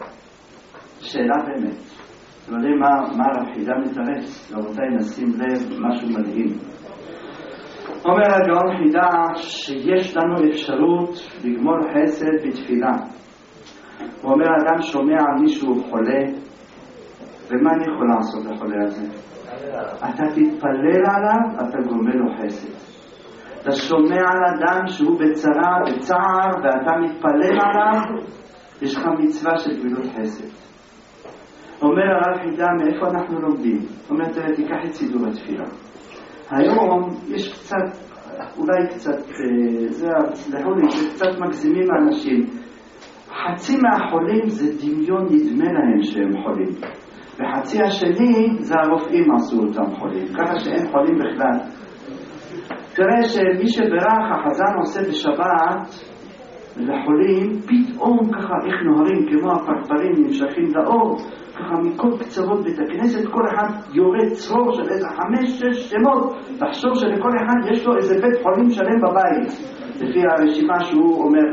שאלה באמת, אתם יודעים מה, מה החידה מתארץ? רבותיי, נשים לב משהו מדהים. אומר הגאון חידה שיש לנו אפשרות לגמול חסד בתפילה. הוא אומר, אדם שומע על מישהו חולה, ומה אני יכול לעשות לחולה הזה? אתה תתפלל עליו, אתה גומל לו חסד. אתה שומע על אדם שהוא בצרה, בצער, ואתה מתפלל עליו, יש לך מצווה של גמילות חסד. אומר הרב חידה, מאיפה אנחנו לומדים? אומר, תראה, תיקח את סידור התפילה. היום יש קצת, אולי קצת, זה, סלחו לי, זה קצת מגזימים האנשים. חצי מהחולים זה דמיון נדמה להם שהם חולים. וחצי השני זה הרופאים עשו אותם חולים. ככה שאין חולים בכלל. תראה שמי שברך החזן עושה בשבת לחולים, פתאום ככה איך נוהרים כמו הפרפרים נמשכים לאור, ככה מכל קצוות בית הכנסת, כל אחד יורד צרור של איזה חמש, שש שמות, תחשוב שלכל אחד יש לו איזה בית חולים שלם בבית, לפי הרשימה שהוא אומר.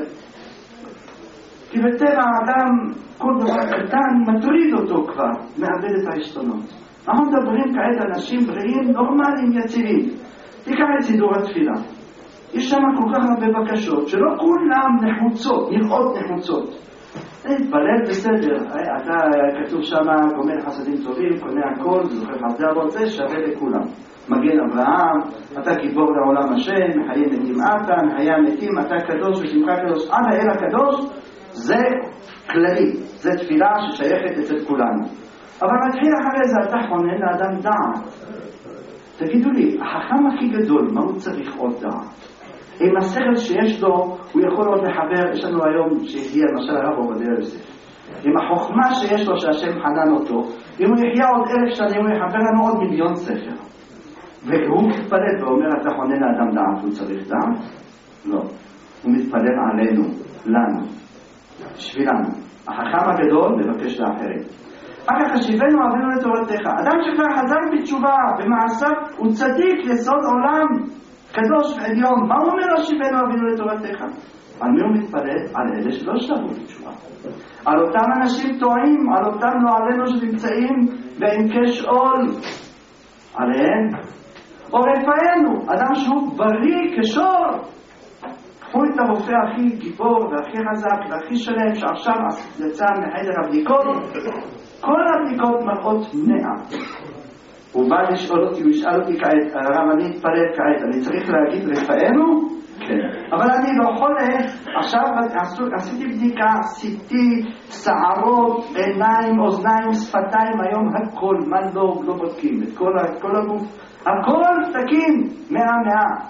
כי בטבע האדם, כל דבר קטן מטריד אותו כבר, מאבד את העשתונות. אנחנו מדברים כעת אנשים בריאים, נורמליים, יציבים. תיקח את סידור התפילה. יש שם כל כך הרבה בקשות, שלא כולם נחוצות, נראות נחוצות. להתפלל בסדר, אתה כתוב שם גומל חסדים טובים, קונה הכל, זוכר חסדי אבות, זה שווה לכולם. מגן אברהם, אתה גיבור לעולם השם, מחיה מתים אתה, מחיה מתים, אתה קדוש ושמך קדוש, עד האל הקדוש, זה כללי, זה תפילה ששייכת אצל כולנו. אבל מתחיל אחרי זה, אתה חונן לאדם דעת. תגידו לי, החכם הכי גדול, מה הוא צריך עוד דעת? עם השכל שיש לו, הוא יכול עוד לחבר, יש לנו היום שהגיע למשל הרב עובדיה יוסף. עם החוכמה שיש לו שהשם חנן אותו, אם הוא יחיה עוד אלף שנים, הוא יחבר לנו עוד מיליון ספר. והוא מתפלל ואומר, אתה חונן לאדם דעת, הוא צריך דעת? לא. הוא מתפלל עלינו, לנו, בשבילנו. החכם הגדול מבקש לאחרים. אחר חשיבנו אבינו לתורתך. אדם שכבר חזר בתשובה, במעשיו הוא צדיק יסוד עולם. קדוש ועליון. מה הוא אומר השיבנו אבינו לתורתך? על מי הוא מתפלל? על אלה שלא שבו בתשובה, על אותם אנשים טועים, על אותם לא עלינו שנמצאים בעמקי שאול, עליהם. או רפאנו, אדם שהוא בריא כשור. קחו את הרופא הכי גיבור והכי חזק והכי שלם שעכשיו יצא מחדר הבדיקות, כל הבדיקות מראות מאה. הוא בא לשאול אותי, הוא ישאל אותי כעת, הרב, אני אתפלל כעת, אני צריך להגיד רפאנו? כן. אבל אני לא חולה. עכשיו עשיתי בדיקה, עשיתי שערות, עיניים, אוזניים, שפתיים, היום הכל, מה לא, לא בודקים, את כל, את כל הגוף, הכל תקין, מאה מאה.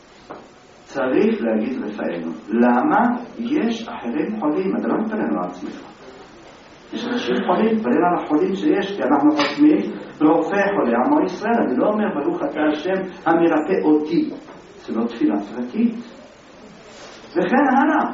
צריך להגיד רפאנו. למה? יש אחרים חולים, אתה לא מתפלל על עצמך. יש אנשים חולים, תפלל על החולים שיש, כי אנחנו חושבים רופא חולה, עמו ישראל. אני לא אומר ברוך אתה השם המרפא אותי. זה לא תפילה פרטית. וכן הלאה.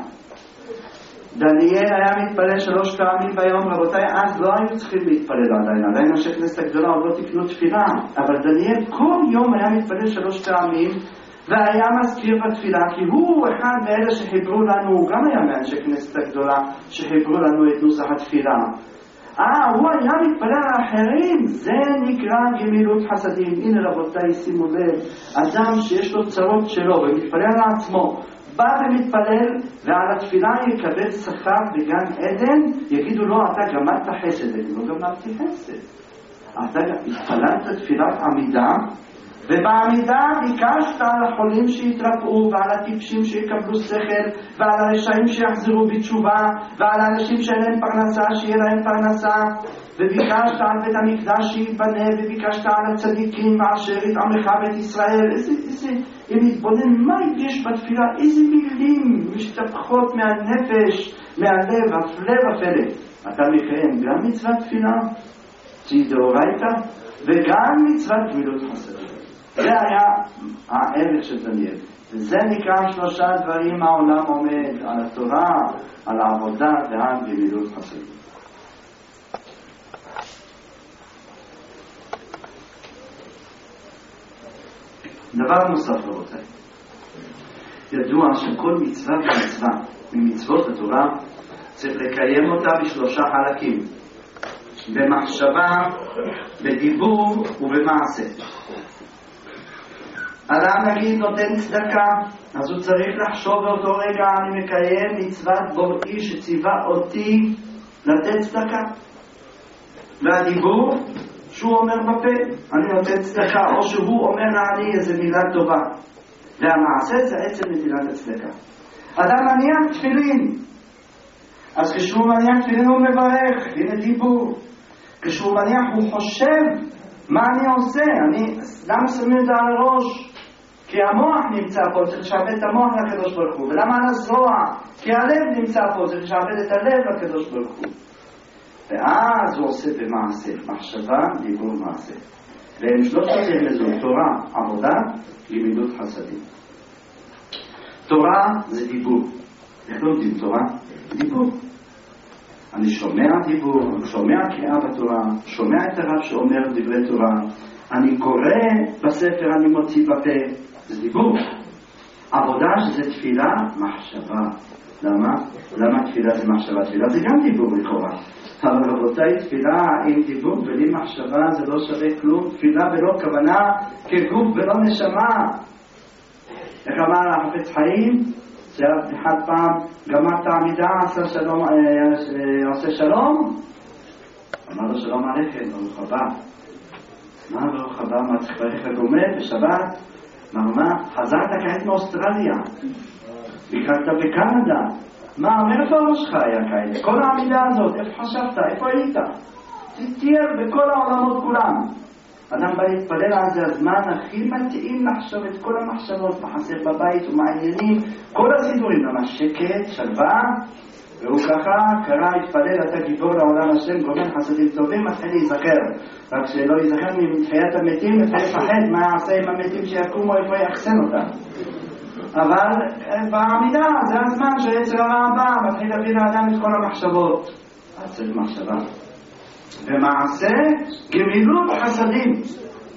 דניאל היה מתפלל שלוש פעמים ביום. רבותיי, אז לא היו צריכים להתפלל עדיין. עדיין אנשי כנסת הגדולה עוד לא תקנו תפילה. אבל דניאל כל יום היה מתפלל שלוש פעמים, והיה מזכיר בתפילה, כי הוא אחד מאלה שחיברו לנו, הוא גם היה מאנשי כנסת הגדולה שחיברו לנו את נוסח התפילה. אה, הוא היה מתפלל על אחרים. זה נקרא גמילות חסדים. הנה רבותיי, שימו לב, אדם שיש לו צרות שלו ומתפלל על עצמו, בא ומתפלל, ועל התפילה יקבל שכר בגן עדן. יגידו לו, אתה גמרת חסד. יגידו לו, גמרתי חסד. אתה התפללת תפילת עמידה, ובעמידה ביקשת על החולים שיתרפאו, ועל הטיפשים שיקבלו שכל, ועל הרשעים שיחזרו בתשובה, ועל האנשים שאין להם פרנסה שיהיה להם פרנסה, וביקשת על בית המקדש שיתבנה, וביקשת על הצדיקים ואשר יתעמך בית ישראל. איזה, איזה, אם נתבונן מה יש בתפילה, איזה מילים משתפכות מהנפש, מהלב, הפלא ופלא. אתה מקיים גם מצוות תפילה, שהיא דאורייתא, וגם מצוות גמילות חסדים. זה היה הערך של דניאל. וזה נקרא שלושה דברים העולם עומד, על התורה, על העבודה ועל גמילות חסדים. דבר נוסף רבותיי, ידוע שכל מצווה ומצווה ממצוות התורה צריך לקיים אותה בשלושה חלקים: במחשבה, בדיבור ובמעשה. אדם נגיד נותן צדקה, אז הוא צריך לחשוב באותו רגע, אני מקיים מצוות בוראי שציווה אותי לתת צדקה. והדיבור שהוא אומר בפה, אני נותן צדקה, או שהוא אומר לעני איזה מילה טובה. והמעשה זה עצם נטילת הצדקה. אדם מניח תפילין, אז כשהוא מניח תפילין הוא מברך, הנה דיבור. כשהוא מניח הוא חושב, מה אני עושה? אני למה שמים את זה על הראש? כי המוח נמצא פה, צריך לשעבד את המוח לקדוש ברוך הוא. ולמה על הזרוע? כי הלב נמצא פה, צריך לשעבד את הלב לקדוש ברוך הוא. ואז הוא עושה במעשה, מחשבה, דיבור, מעשה. והם שלושת הם לזו, תורה, עבודה, גמילות חסדים. תורה זה דיבור. איך לומדים תורה? דיבור. אני שומע דיבור, אני שומע קריאה בתורה, שומע את הרב שאומר דברי תורה, אני קורא בספר, אני מוציא בפה, זה דיבור. עבודה שזה תפילה, מחשבה. למה? למה תפילה זה מחשבה? תפילה זה גם דיבור לכאורה. אבל רבותיי, תפילה עם דיבור בלי מחשבה זה לא שווה כלום. תפילה ולא כוונה כגוף ולא נשמה. איך אמר החפץ חיים? שאחד פעם גמר את העמידה, עשה שלום, עושה שלום, אמר לו שלום עליכם, ברוך הבא. מה ברוך הבא? מה צריך לברך הגומל בשבת? אמר מה? חזרת כעת מאוסטרליה, ביקרת בקנדה, מה אומר איפה ראשך היה כעת? כל העמידה הזאת, איפה חשבת? איפה היית? תתייר בכל העולמות כולם. אדם בא להתפלל על זה, הזמן הכי מתאים לחשוב את כל המחשבות, מחסר בבית ומעניינים, כל הסידורים, ממש שקט, שלווה, והוא ככה קרא, התפלל, אתה גיבור לעולם השם, גומל חסדים טובים, מתחיל להיזכר. רק שלא ייזכר מתחיית המתים, מתחיל לפחד מה יעשה עם המתים שיקומו, איפה יחסן אותם. אבל בעמידה, זה הזמן שיצר הרע הבא, מתחיל להביא לאדם את כל המחשבות. אז צריך מחשבה. במעשה גמילות חסדים.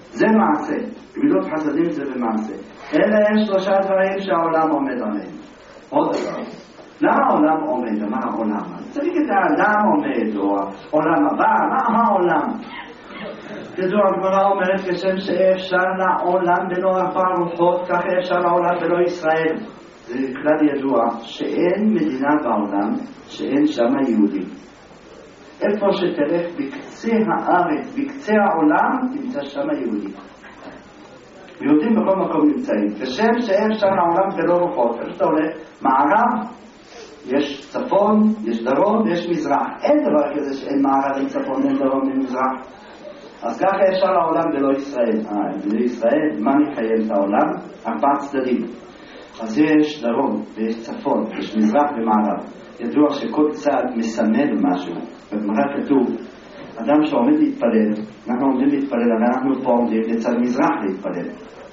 זה מעשה, גמילות חסדים זה במעשה. אלה הם שלושה דברים שהעולם עומד עליהם. עוד דבר, למה העולם עומד? מה העולם? צריך את האדם עומד, או העולם הבא, מה העולם? כזו הגמרא אומרת כשם שאפשר לעולם בלא ארבע רוחות, ככה אפשר לעולם בלא ישראל. זה כלל ידוע שאין מדינה בעולם שאין שם יהודים. איפה שתלך בקצה הארץ, בקצה העולם, תמצא שם יהודים. יהודים בכל מקום נמצאים. כשם שאפשר לעולם בלא רוחות. איך אתה הולך? מערב, יש צפון, יש דרום, יש מזרח. אין דבר כזה שאין מערב, אין צפון, אין דרום, אין מזרח. אז ככה אפשר לעולם בלא ישראל. אה, בלא ישראל, מה מקיים את העולם? ארבעה צדדים. אז יש דרום, ויש צפון, יש מזרח ומערב. ידוע שכל צד מסמל משהו. בגמרא כתוב, אדם שעומד להתפלל, אנחנו עומדים להתפלל, אבל אנחנו פה עומדים לצד מזרח להתפלל.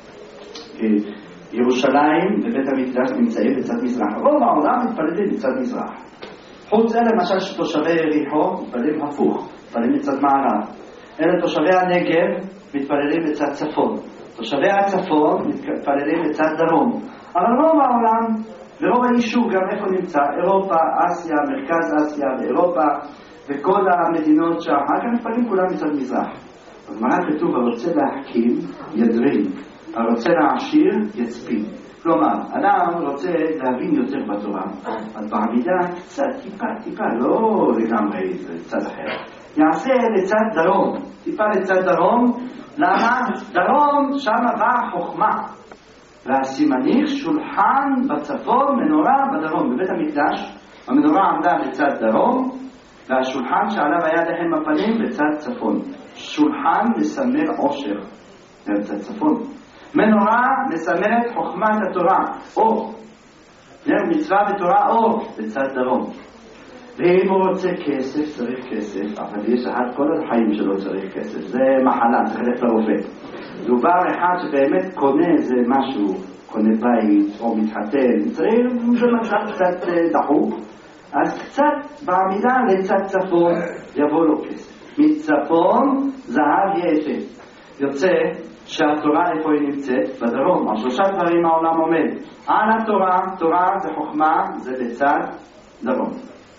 ירושלים ובית המקדש נמצאים בצד מזרח. רוב העולם מתפללים בצד מזרח. חוץ זה למשל שתושבי יריחו מתפללים הפוך, מתפללים בצד מערב. אלה תושבי הנגב מתפללים בצד צפון. תושבי הצפון מתפללים בצד דרום. אבל רוב העולם, ורוב היישוב גם איפה נמצא, אירופה, אסיה, מרכז אסיה ואירופה וכל המדינות שאחר כך מתפללים כולם בצד מזרח. בגמרא כתוב, הרוצה להחכים ידרים, הרוצה להעשיר יצפין. כלומר, אדם רוצה להבין יותר בתורה, אז בעמידה קצת טיפה טיפה, לא לגמרי לצד אחר. יעשה לצד דרום, טיפה לצד דרום. למה? דרום שם באה חוכמה. והסימניך שולחן בצפון, מנורה בדרום. בבית המקדש המנורה עמדה בצד דרום, והשולחן שעליו היה לחם הפנים בצד צפון. שולחן מסמל עושר בצד צפון. מנורה מסמלת חוכמת התורה, אור. מצווה בתורה אור בצד דרום. ואם הוא רוצה כסף, צריך כסף, אבל יש אחד כל החיים שלו צריך כסף. זה מחלה, צריך ללכת לרופא. דובר אחד שבאמת קונה איזה משהו, קונה בית או מתחתן, צריך למשל קצת דחוק, אז קצת בעמידה לצד צפון יבוא לו כסף. מצפון זהב יפה. יוצא שהתורה איפה היא נמצאת? בדרום. על שלושה דברים העולם עומד. על התורה, תורה זה חוכמה, זה בצד דרום.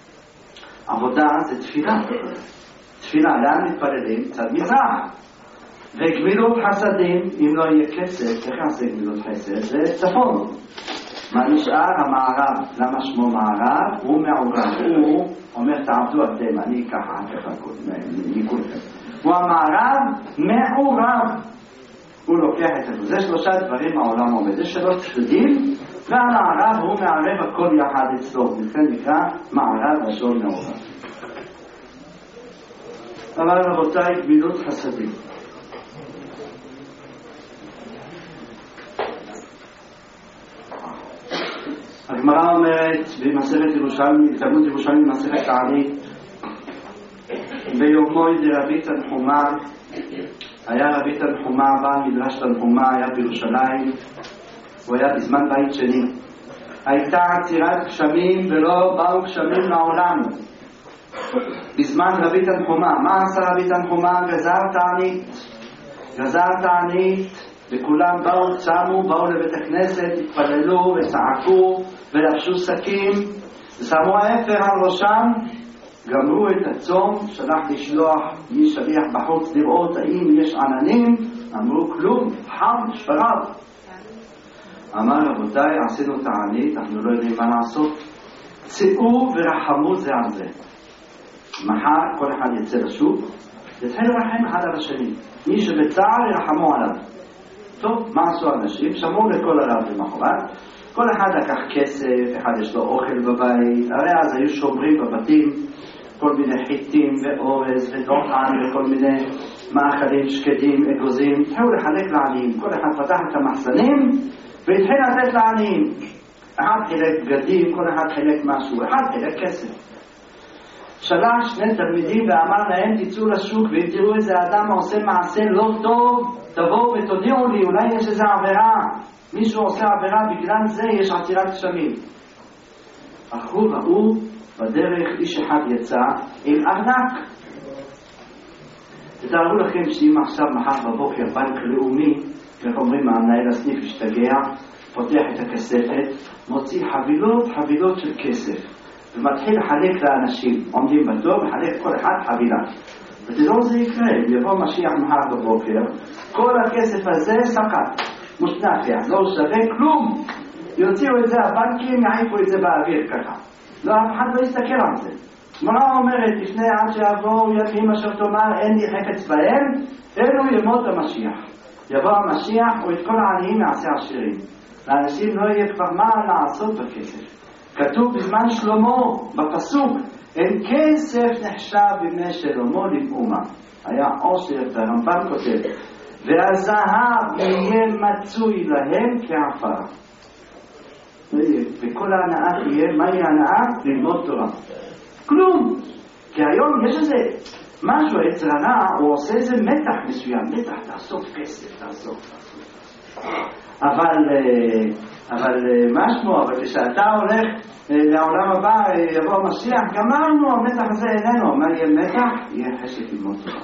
עבודה זה תפילה. תפילה, לאן מתפללים? צד מזרח. וגמילות חסדים, אם לא יהיה כסף, איך יעשה גמילות חסד? זה צפון. מה נשאר? המערב. למה שמו מערב? הוא מעורב. הוא אומר תעבדו אתם, אני ככה, ככה, ניקולכם. הוא המערב מעורב. הוא לוקח את זה. זה שלושה דברים העולם עומד. זה שלוש צדדים, והמערב הוא מערב הכל יחד אצלו. לכן נקרא מערב לשון מעורב. אבל רבותיי, גמילות חסדים. הגמרא אומרת במסכת ירושלים, תלמוד ירושלים במסכת תענית, ביומוי דרבי תנחומא, היה רבי תנחומא, בעל מדרש תנחומא, היה בירושלים, הוא היה בזמן בית שני. הייתה עצירת גשמים ולא באו גשמים לעולם. בזמן רבי תנחומא, מה עשה רבי תנחומא? גזר תענית. גזר תענית, וכולם באו, צמו, באו לבית הכנסת, התפללו וצעקו ולבשו שקים, ושמו האפר על ראשם, גמרו את הצום, שלח לשלוח מי שליח בחוץ לראות האם יש עננים, אמרו כלום, חם, שפריו. אמר רבותיי, עשינו תענית, אנחנו לא יודעים מה לעשות, צאו ורחמו זה על זה. מחר כל אחד יצא לשוק, יתחיל לרחם אחד על השני, מי שבצער ירחמו עליו. טוב, מה עשו אנשים? שמעו לכל הרב למחרת, כל אחד לקח כסף, אחד יש לו אוכל בבית, הרי אז היו שומרים בבתים, כל מיני חיטים ואורז ודוחן וכל מיני מאכלים שקדים, אגוזים, התחילו לחלק לעניים, כל אחד פתח את המחסנים והתחיל לתת לעניים. אחד חילק בגדים, כל אחד חילק משהו, אחד חילק כסף. שלח שני תלמידים ואמר להם, תצאו לשוק ואם תראו איזה אדם עושה מעשה לא טוב, תבואו ותודיעו לי, אולי יש איזה עבירה, מישהו עושה עבירה, בגלל זה יש עצירת גשמים. הלכו ראו בדרך איש אחד יצא עם ארנק, תתארו לכם שאם עכשיו מחר בבוקר בנק לאומי, איך אומרים, המנהל הסניף משתגע, פותח את הכספת, מוציא חבילות חבילות של כסף ומתחיל לחלק לאנשים, עומדים בתור, מחלק כל אחד חבילה. ותדעו זה יקרה, יבוא משיח מחר בבוקר, כל הכסף הזה סקט, מושנפח, לא שווה כלום, יוציאו את זה הבנקים, יעיפו את זה באוויר ככה, לא, אף אחד לא יסתכל על זה. גמרא אומרת, לפני עד שיבואו ימים אשר תאמר אין לי חפץ בהם, אלו ימות המשיח. יבוא המשיח ואת כל העניים יעשה עשירים, לאנשים לא יהיה כבר מה לעשות בכסף. כתוב בזמן שלמה בפסוק, אין כסף נחשב בימי שלמה למאומה, היה עושר, והרמב"ם כותב, והזהב יהיה מצוי להם כעפר. וכל ההנאה תהיה, מהי ההנאה? ללמוד תורה. כלום. כי היום יש איזה משהו, יצר הרע, הוא עושה איזה מתח מסוים, מתח, תאסוף כסף, תאסוף, תאסוף. אבל, אבל משהו, אבל כשאתה הולך לעולם הבא, יבוא המשיח, גמרנו, המתח הזה איננו. מה יהיה מתח? יהיה חשק ללמוד תורה.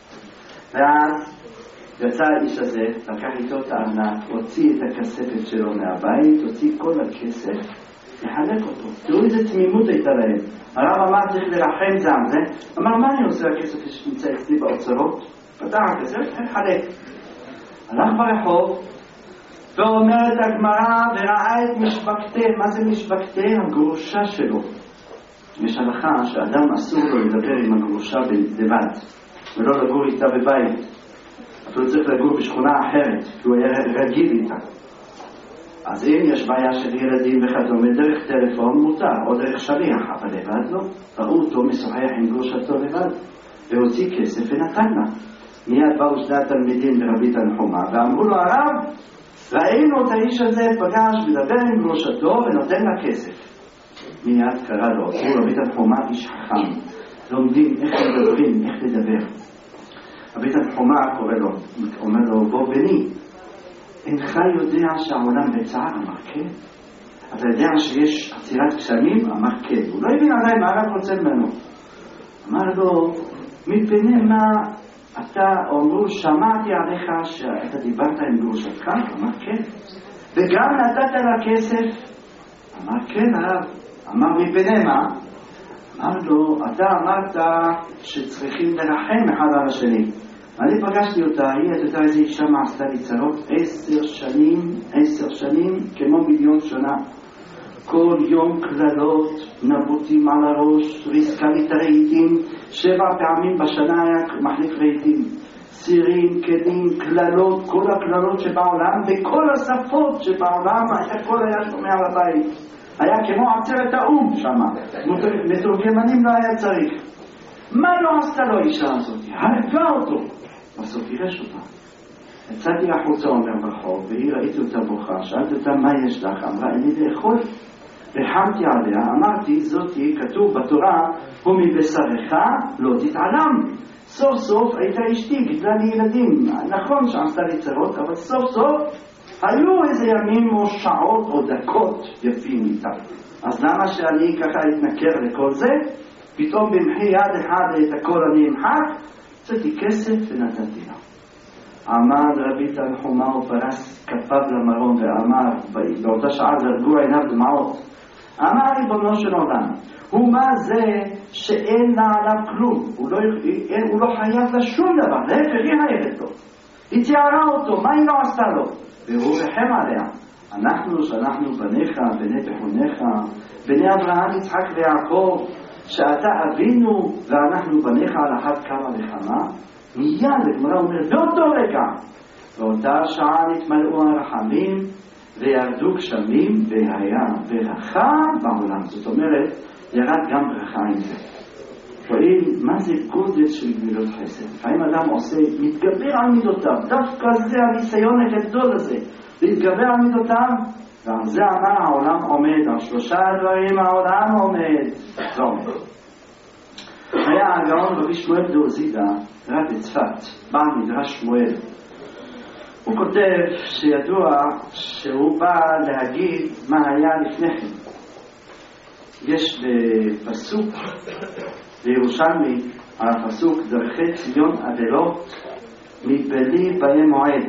ואז יצא האיש הזה, לקח איתו את הענק, הוציא את הכספת שלו מהבית, הוציא כל הכסף, לחלק אותו. תראו איזה תמימות הייתה להם. הרב אמר צריך לרחם זה על זה, אמר מה אני עושה הכסף שנמצא אצלי באוצרות? פתח הכסף, לחלק. הלך ברחוב, ואומרת הגמרא, וראה את משבקתה. מה זה משבקתה? הגרושה שלו. יש הלכה שאדם אסור לו לדבר עם הגרושה לבד, ולא לגור איתה בבית. אפילו צריך לגור בשכונה אחרת, כי הוא היה רגיל איתה. אז אם יש בעיה של ילדים וכדומה, דרך טלפון מותר, או דרך שליח, אבל לבד לא. ראו אותו משוחח עם גרושתו לבד, והוציא כסף ונתן לה. מיד באו שני התלמידים ברבי תנחומא, ואמרו לו, הרב, ראינו את האיש הזה פגש, מדבר עם גרושתו ונותן לה כסף. מיד קרא לו, אמרו רבי תנחומא, איש חכם, לומדים איך לדברים, איך לדבר. רבי תנחומא קורא לו, אומר לו, בוא בני, אינך יודע שהעולם בצער? אמר כן. אתה יודע שיש עצירת גשמים? אמר כן. הוא לא הבין עדיין מה הרב רוצה ממנו. אמר לו, מפני מה אתה, אמרו, שמעתי עליך שאתה דיברת עם גרושתך? אמר כן. וגם נתת לה כסף? אמר כן הרב. אמר מפני מה? אמר לו, אתה אמרת שצריכים לרחם אחד על השני. אני פגשתי אותה, היא הייתה איזו אישה מעשתה לי צרות, עשר שנים, עשר שנים, כמו מיליון שנה. כל יום כללות, נבוטים על הראש, ריסקה לי את הרהיטים, שבע פעמים בשנה היה מחליף רהיטים. סירים, כלים, כללות, כל הכללות שבעולם, בכל השפות שבעולם, הכל היה שומע לבית. היה כמו עצרת האום שם, מתורגמנים לא היה צריך. מה לא עשתה לו האישה הזאת? הרגה אותו. בסוף ירש אותה. יצאתי החוצה אומר ברחוב, והיא ראיתי אותה בוכה, שאלתי אותה מה יש לך? אמרה, אין לי לאכול. רחמתי עליה, אמרתי, זאתי, כתוב בתורה, הוא מבשרך לא תתעלם. סוף סוף הייתה אשתי, גידלה לי ילדים. נכון שעשתה לי צרות, אבל סוף סוף היו איזה ימים או שעות או דקות יפים איתה. אז למה שאני ככה אתנקר לכל זה? פתאום במחי יד אחד את הכל אני אמחק, צאתי כסף ונתתי לה. עמד רבי תנחומא ופרס כפיו למרום ואמר, באותה שעה זרגו עיניו דמעות, אמר ריבונו של עולם, הוא מה זה שאין לה עליו כלום, הוא לא, הוא לא חייב לה שום דבר, להפך היא חייבת לו. היא תיארה אותו, מה היא לא עשתה לו? והוא רחם עליה. אנחנו שאנחנו בניך, בני תחונך, בני אברהם, יצחק ויעקב, שאתה אבינו ואנחנו בניך על אחת כמה וכמה, מיד הגמרא אומר, באותו רגע, באותה שעה נתמלאו הרחמים וירדו גשמים והיה ברכה בעולם. זאת אומרת, ירד גם ברכה עם זה. רואים מה זה גודל של גמילות חסד. לפעמים אדם עושה, מתגבר על מידותיו, דווקא זה הניסיון הגדול הזה, להתגבר על מידותיו, ועל זה אמר העולם עומד, על שלושה דברים העולם עומד. זה עומד. היה הגאון רבי שמואל דאוזידא, רב בצפת, בעל מדרש שמואל. הוא כותב שידוע שהוא בא להגיד מה היה לפני כן. יש בפסוק בירושלמי על הפסוק דרכי ציון אבלות מבלי בהם מועד.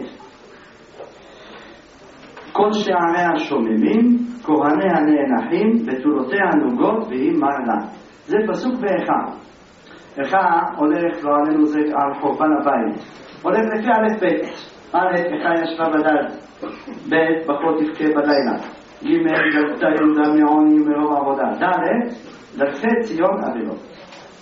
כל שעריה שוממים, כהניה נאנחים, בתולותיה נוגות והיא מרלה. זה פסוק באיכה. איכה הולך, לא עלינו זה על חורבן הבית. הולך לפי א' ב'. א', איכה ישבה בדד. ב', בכל תבכה בלילה. ג', גלתה ילדה מעוני ומרוב עבודה. ד', דרכי ציון אבלות.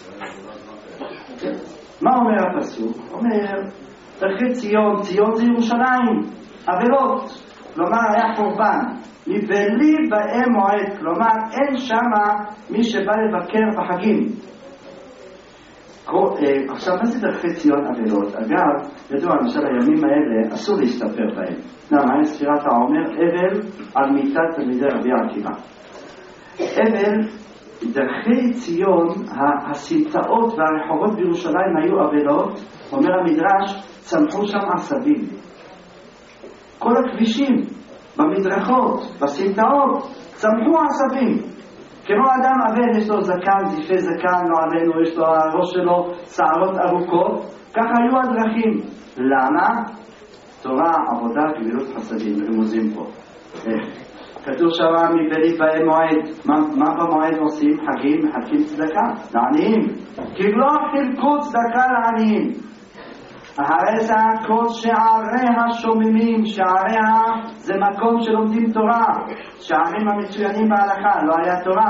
מה אומר הפסוק? אומר, דרכי ציון, ציון זה ירושלים, אבלות. כלומר היה חורבן, מבלי בהם מועד, כלומר אין שמה מי שבא לבקר בחגים. עכשיו מה זה דרכי ציון אבלות? אגב, ידוע למשל הימים האלה אסור להסתפר בהם. למה? ספירת העומר, אבל על מיטת תלמידי רבי עקיבא. אבל, דרכי ציון, הסמטאות והרחובות בירושלים היו אבלות, אומר המדרש, צמחו שם עשבים. כל הכבישים, במדרכות, בסמטאות, צמחו עשבים. כמו אדם אבל יש לו זקן, זיפי זקן, לא עלינו, יש לו הראש שלו שערות ארוכות, ככה היו הדרכים. למה? תורה, עבודה, גמילות חסדים, רמוזים פה. כתוב שמה מבלי בהם מועד. מה, מה במועד עושים? חגים, מחלקים צדקה לעניים. כי לא חילקו צדקה לעניים. אחרי זה כל שעריה שוממים, שעריה זה מקום שלומדים תורה, שערים המצוינים בהלכה, לא היה תורה.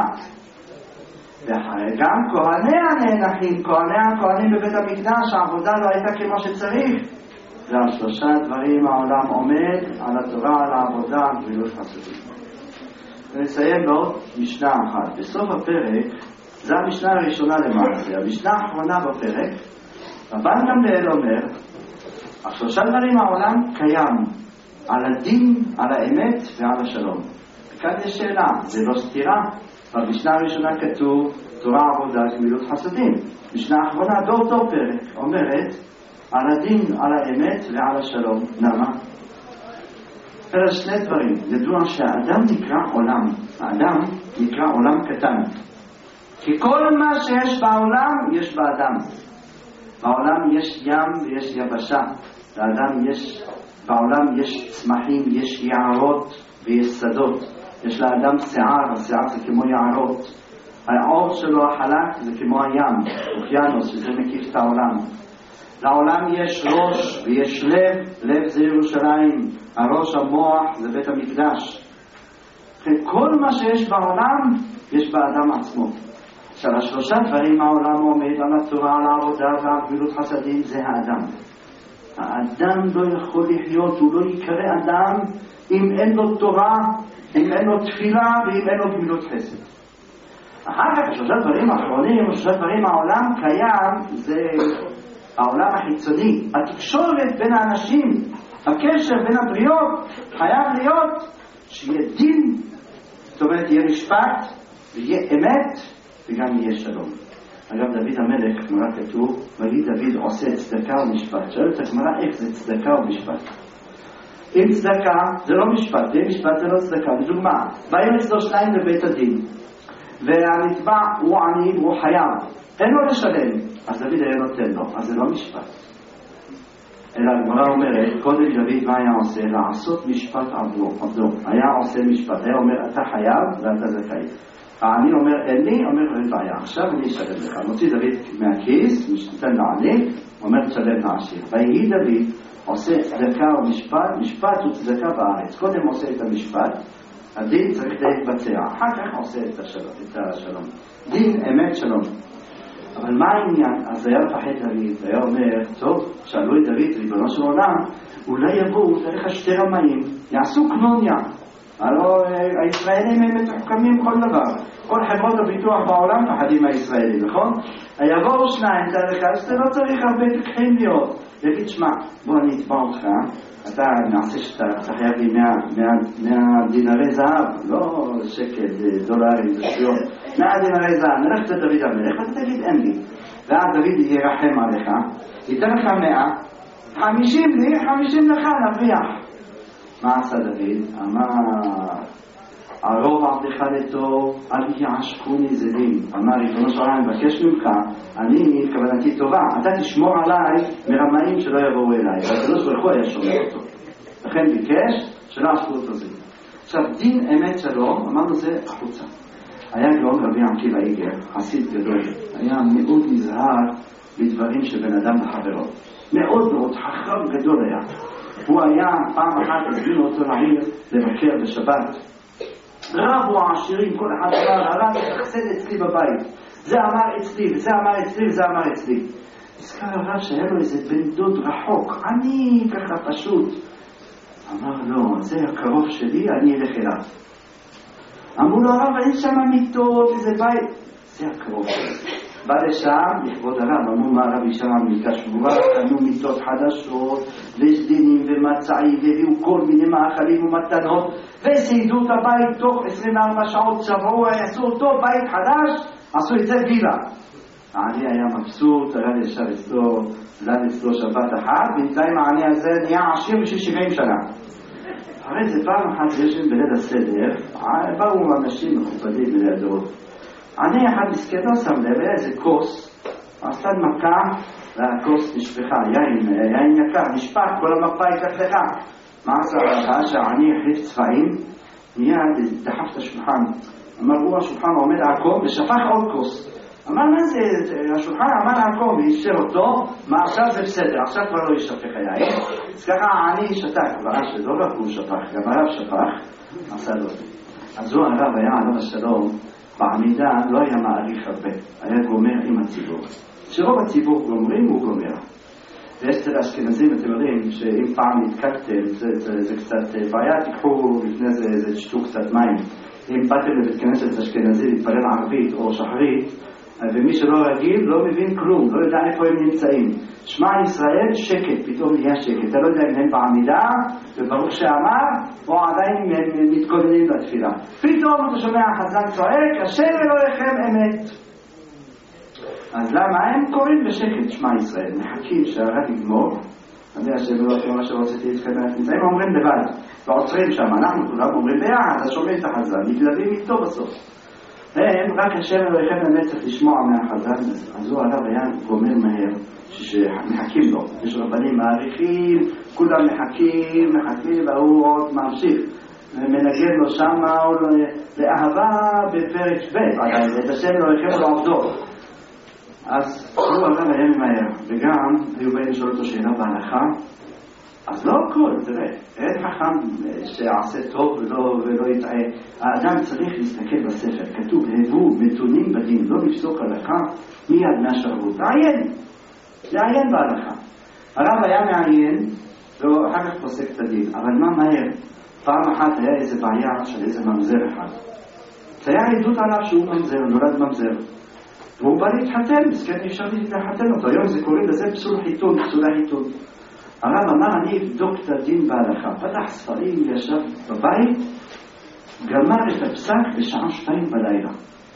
ואחרי גם כהניה נאנחים, כהניה כהנים בבית המקדש, העבודה לא הייתה כמו שצריך. ועל שלושה דברים העולם עומד, על התורה, על העבודה, על גמילות חסדים. ונסיים בעוד משנה אחת. בסוף הפרק, זו המשנה הראשונה למעשה, המשנה האחרונה בפרק, רבן גמליאל אומר, השלושה דברים העולם קיים, על הדין, על האמת ועל השלום. וכאן יש שאלה, זה לא סתירה. במשנה הראשונה כתוב תורה, עבודה, גמילות חסדים. משנה האחרונה באותו פרק אומרת על הדין, על האמת ועל השלום. למה? אלא שני דברים. ידוע שהאדם נקרא עולם. האדם נקרא עולם קטן. כי כל מה שיש בעולם יש באדם. בעולם יש ים ויש יבשה. באדם יש, בעולם יש צמחים, יש יערות ויש שדות. יש לאדם שיער, השיער זה כמו יערות. העור שלו החלק זה כמו הים, אוקיינוס, שזה מקיף את העולם. לעולם יש ראש ויש לב, לב זה ירושלים, הראש המוח זה בית המקדש. כל מה שיש בעולם יש באדם עצמו. עכשיו השלושה דברים העולם עומד על התורה, על העבודה ועל גמילות חסדים זה האדם. האדם לא יכול לחיות, הוא לא יקרא אדם אם אין לו תורה, אם אין לו תפילה ואם אין לו גמילות חסד. אחר כך השלושה דברים האחרונים, השלושה דברים העולם קיים, זה העולם החיצוני, התקשורת בין האנשים, הקשר בין הבריות, חייב להיות שיהיה דין, זאת אומרת יהיה משפט ויהיה אמת וגם יהיה שלום. אגב דוד המלך, גמרא כתוב, ויהי דוד עושה צדקה ומשפט. שואלת הגמרא איך זה צדקה ומשפט? אם צדקה זה לא משפט, אם משפט זה לא צדקה. לדוגמה, באים אצלו שניים לבית הדין והנתבע הוא עני והוא חייב, אין לו לשלם, אז דוד היה נותן לו, אז זה לא משפט. אלא הגמרא אומרת, קודם דוד מה היה עושה? לעשות משפט עבדו, עבדו. היה עושה משפט, היה אומר אתה חייב ואתה זכאי. העני אומר אין לי, אומר אין בעיה, עכשיו אני אשלם לך. מוציא דוד מהכיס, משתתן לעני, אומר תשלם לעשיר. ויהי דוד עושה צדקה ומשפט, משפט וצדקה בארץ. קודם עושה את המשפט, הדין צריך להתבצע, אחר כך עושה את השלום, את השלום. דין, אמת, שלום. אבל מה העניין? אז היה פחד דוד, היה אומר, טוב, שאלו את דוד, ריבונו של עולם, אולי יבואו דרך שתי רמאים, יעשו קנוניה. הלוא הישראלים הם מתוחכמים כל דבר. כל חברות הביטוח בעולם פחדים מהישראלים, נכון? יבואו שניים, תאר לך, שאתה לא צריך הרבה תקחים להיות. יגיד, שמע, בוא אני אתבע אותך, אתה נעשה שאתה חייב לי מאה דינרי זהב, לא שקל, דולרים, זה שטויות. מאה דינרי זהב, נלך את דוד המלך, ואתה תגיד אין לי. ואז דוד ירחם עליך, ייתן לך מאה, חמישים לי, חמישים לך, נרוויח. מה עשה דוד? אמר, הרוב עבדך לטוב, אל יעשקוני זדים. אמר ריבונו של עולם, מבקש ממך, אני כוונתי טובה, אתה תשמור עליי מרמאים שלא יבואו אליי. והקדוש ברוך הוא היה שומר אותו. לכן ביקש שלא עשקו אותו זדים. עכשיו, דין אמת שלום, אמרנו זה החוצה. היה גאון רבי עקיבא איגר, חסיד גדול, היה מאוד נזהר בדברים שבן אדם לחברו. מאוד מאוד חכם גדול היה. הוא היה פעם אחת הזמינו אותו לעיר לבקר בשבת. רבו העשירים, כל אחד אמר, הרב תחסד אצלי בבית. זה אמר אצלי, וזה אמר אצלי, וזה אמר אצלי. נזכר הרב שהיה לו איזה בן דוד רחוק, אני ככה פשוט. אמר לו, זה הקרוב שלי, אני אלך אליו. אמרו לו, הרב, אין שם מיטות, איזה בית. זה הקרוב שלי. בא לשם, לכבוד הרב, אמרו מה הרב ישם מיטה שבורה, קנו מיטות חדשות, וסדינים ומצעים, והביאו כל מיני מאכלים ומתנות, וסיידו את הבית תוך עשרים וארבע שעות שבוע, יעשו אותו בית חדש, עשו את זה וילה. העני היה מבסוט, הרב ישב אצלו, לד אצלו שבת אחת, בינתיים העני הזה נהיה עשיר בשביל שבעים שנה. אחרי זה פעם אחת יושבים בליל הסדר, באו אנשים מכובדים בלידו. אני אחד מסכן לא שם לב, איזה כוס, עשתה מכה, והכוס נשפחה, יין, יין יקר, נשפח, כל המפה יקחלחה. מה עשה הרב? שאני החליף צבעים, מיד דחף את השולחן. אמר, הוא השולחן עומד עקום, ושפך עוד כוס. אמר, מה זה, השולחן עמד עקום, ואישר אותו, מה עכשיו זה בסדר, עכשיו כבר לא ישפך היין. אז ככה אני שתק, כבר שלא רק הוא שפך, גם הרב שפך, עשה לו. אז הוא הרב היה עליו השלום, בעמידה לא היה מעריך הרבה, היה גומר עם הציבור. שרוב הציבור גומרים, הוא גומר. ויש אצל האשכנזים, אתם יודעים, שאם פעם נתקקתם, זה, זה, זה קצת בעיה, תיקחו לפני זה, זה תשתו קצת מים. אם באתם לבית כנסת אשכנזי להתפלל ערבית או שחרית, ומי שלא רגיל לא מבין כלום, לא יודע איפה הם נמצאים. שמע ישראל, שקט, פתאום נהיה שקט. אתה לא יודע אם הם בעמידה, וברוך שאמר, או עדיין הם מתכוננים לתפילה. פתאום אתה שומע חזן צועק, השם אלוהיכם אמת. אז למה? הם קוראים בשקט שמע ישראל, מחכים שהרב יגמור. אני השם אלוהיכם מה שרציתי להתקדם, נמצאים אומרים לבד, ועוצרים שם, אנחנו כולם אומרים ביחד, אז שומעים את החזן, נגלבים איתו בסוף. הם, רק השם אלוהיכם אמת צריך לשמוע מהחזן, אז הוא הרב היה גומר מהר, שמחכים לו. יש רבנים מעריכים, כולם מחכים, מחכים, והוא עוד ממשיך. מנגן לו שמה, לאהבה בפרק ב', את השם אלוהיכם לעובדות. אז הוא הרב היה ממהר, וגם היו באים לשאול אותו שאלה בהלכה, אז לא הכל, תראה, אין חכם שעשה טוב ולא, ולא יטעה. האדם צריך להסתכל בספר, כתוב, הבו מתונים בדין, לא לפסוק הלכה מיד מהשרבות. לעיין, לעיין בהלכה. הרב היה מעיין, ואחר כך פוסק את הדין, אבל מה מהר? פעם אחת היה איזה בעיה של איזה ממזר אחד. זה היה עדות עליו שהוא ממזר, נולד ממזר. והוא בא להתחתן, מסכן אפשר להתחתן אותו. היום זה קוראים לזה פסול חיתון, פסולה חיתון. הרב אמר, אני אבדוק את הדין בהלכה. פתח ספרים, ישב בבית, גמר את הפסק בשעה שתיים בלילה.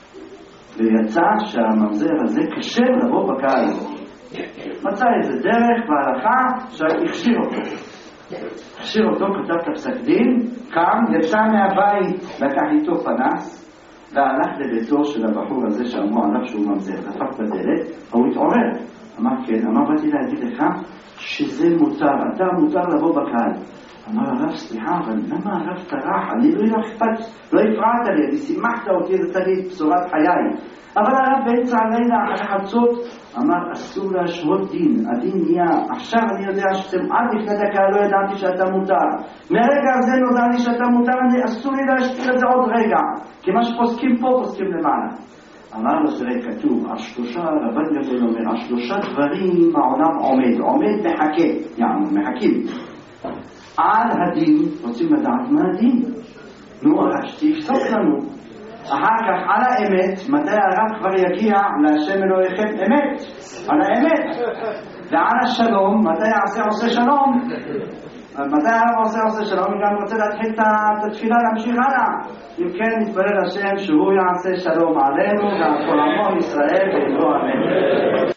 ויצא שהממזר הזה קשה לבוא בקהל. מצא איזה דרך בהלכה שהכשיר אותו. הכשיר אותו, כתב את הפסק דין, קם, יצא מהבית, לקח איתו פנס, והלך לביתו של הבחור הזה שאמרו עליו שהוא ממזר. דפק בדלת, הוא התעורר. אמר כן, אמר באתי להגיד לך שזה מותר, אתה מותר לבוא בקהל. אמר הרב, סליחה, אבל למה הרב טרח? אני לא אכפת, לא הפרעת לי, אני שימחת אותי, זה תגיד בשורת חיי. אבל הרב באמצע הלילה, אחרי חצות, אמר, אסור להשוות דין, הדין נהיה, עכשיו אני יודע שאתם עד לפני דקה לא ידעתי שאתה מותר. מרגע הזה נודע לי שאתה מותר, אני אסור לי להשתיר את זה עוד רגע, כי מה שפוסקים פה, פוסקים למעלה. אמר לו, תראה, כתוב, על שלושה, רבן גדול אומר, על שלושה דברים העולם עומד, עומד מחכה, יענו, מחכים. על הדין, רוצים לדעת מה הדין? נו, הרב שתפסוק לנו. אחר כך על האמת, מתי הרב כבר יגיע להשם אלוהיכם אמת? על האמת. ועל השלום, מתי יעשה עושה שלום? מתי הרב עושה עושה שלום? אני גם רוצה להתחיל את התפילה להמשיך הלאה. אם כן נתפלל השם שהוא יעשה שלום עלינו ועל כל עמו ישראל ואלוהו אמן.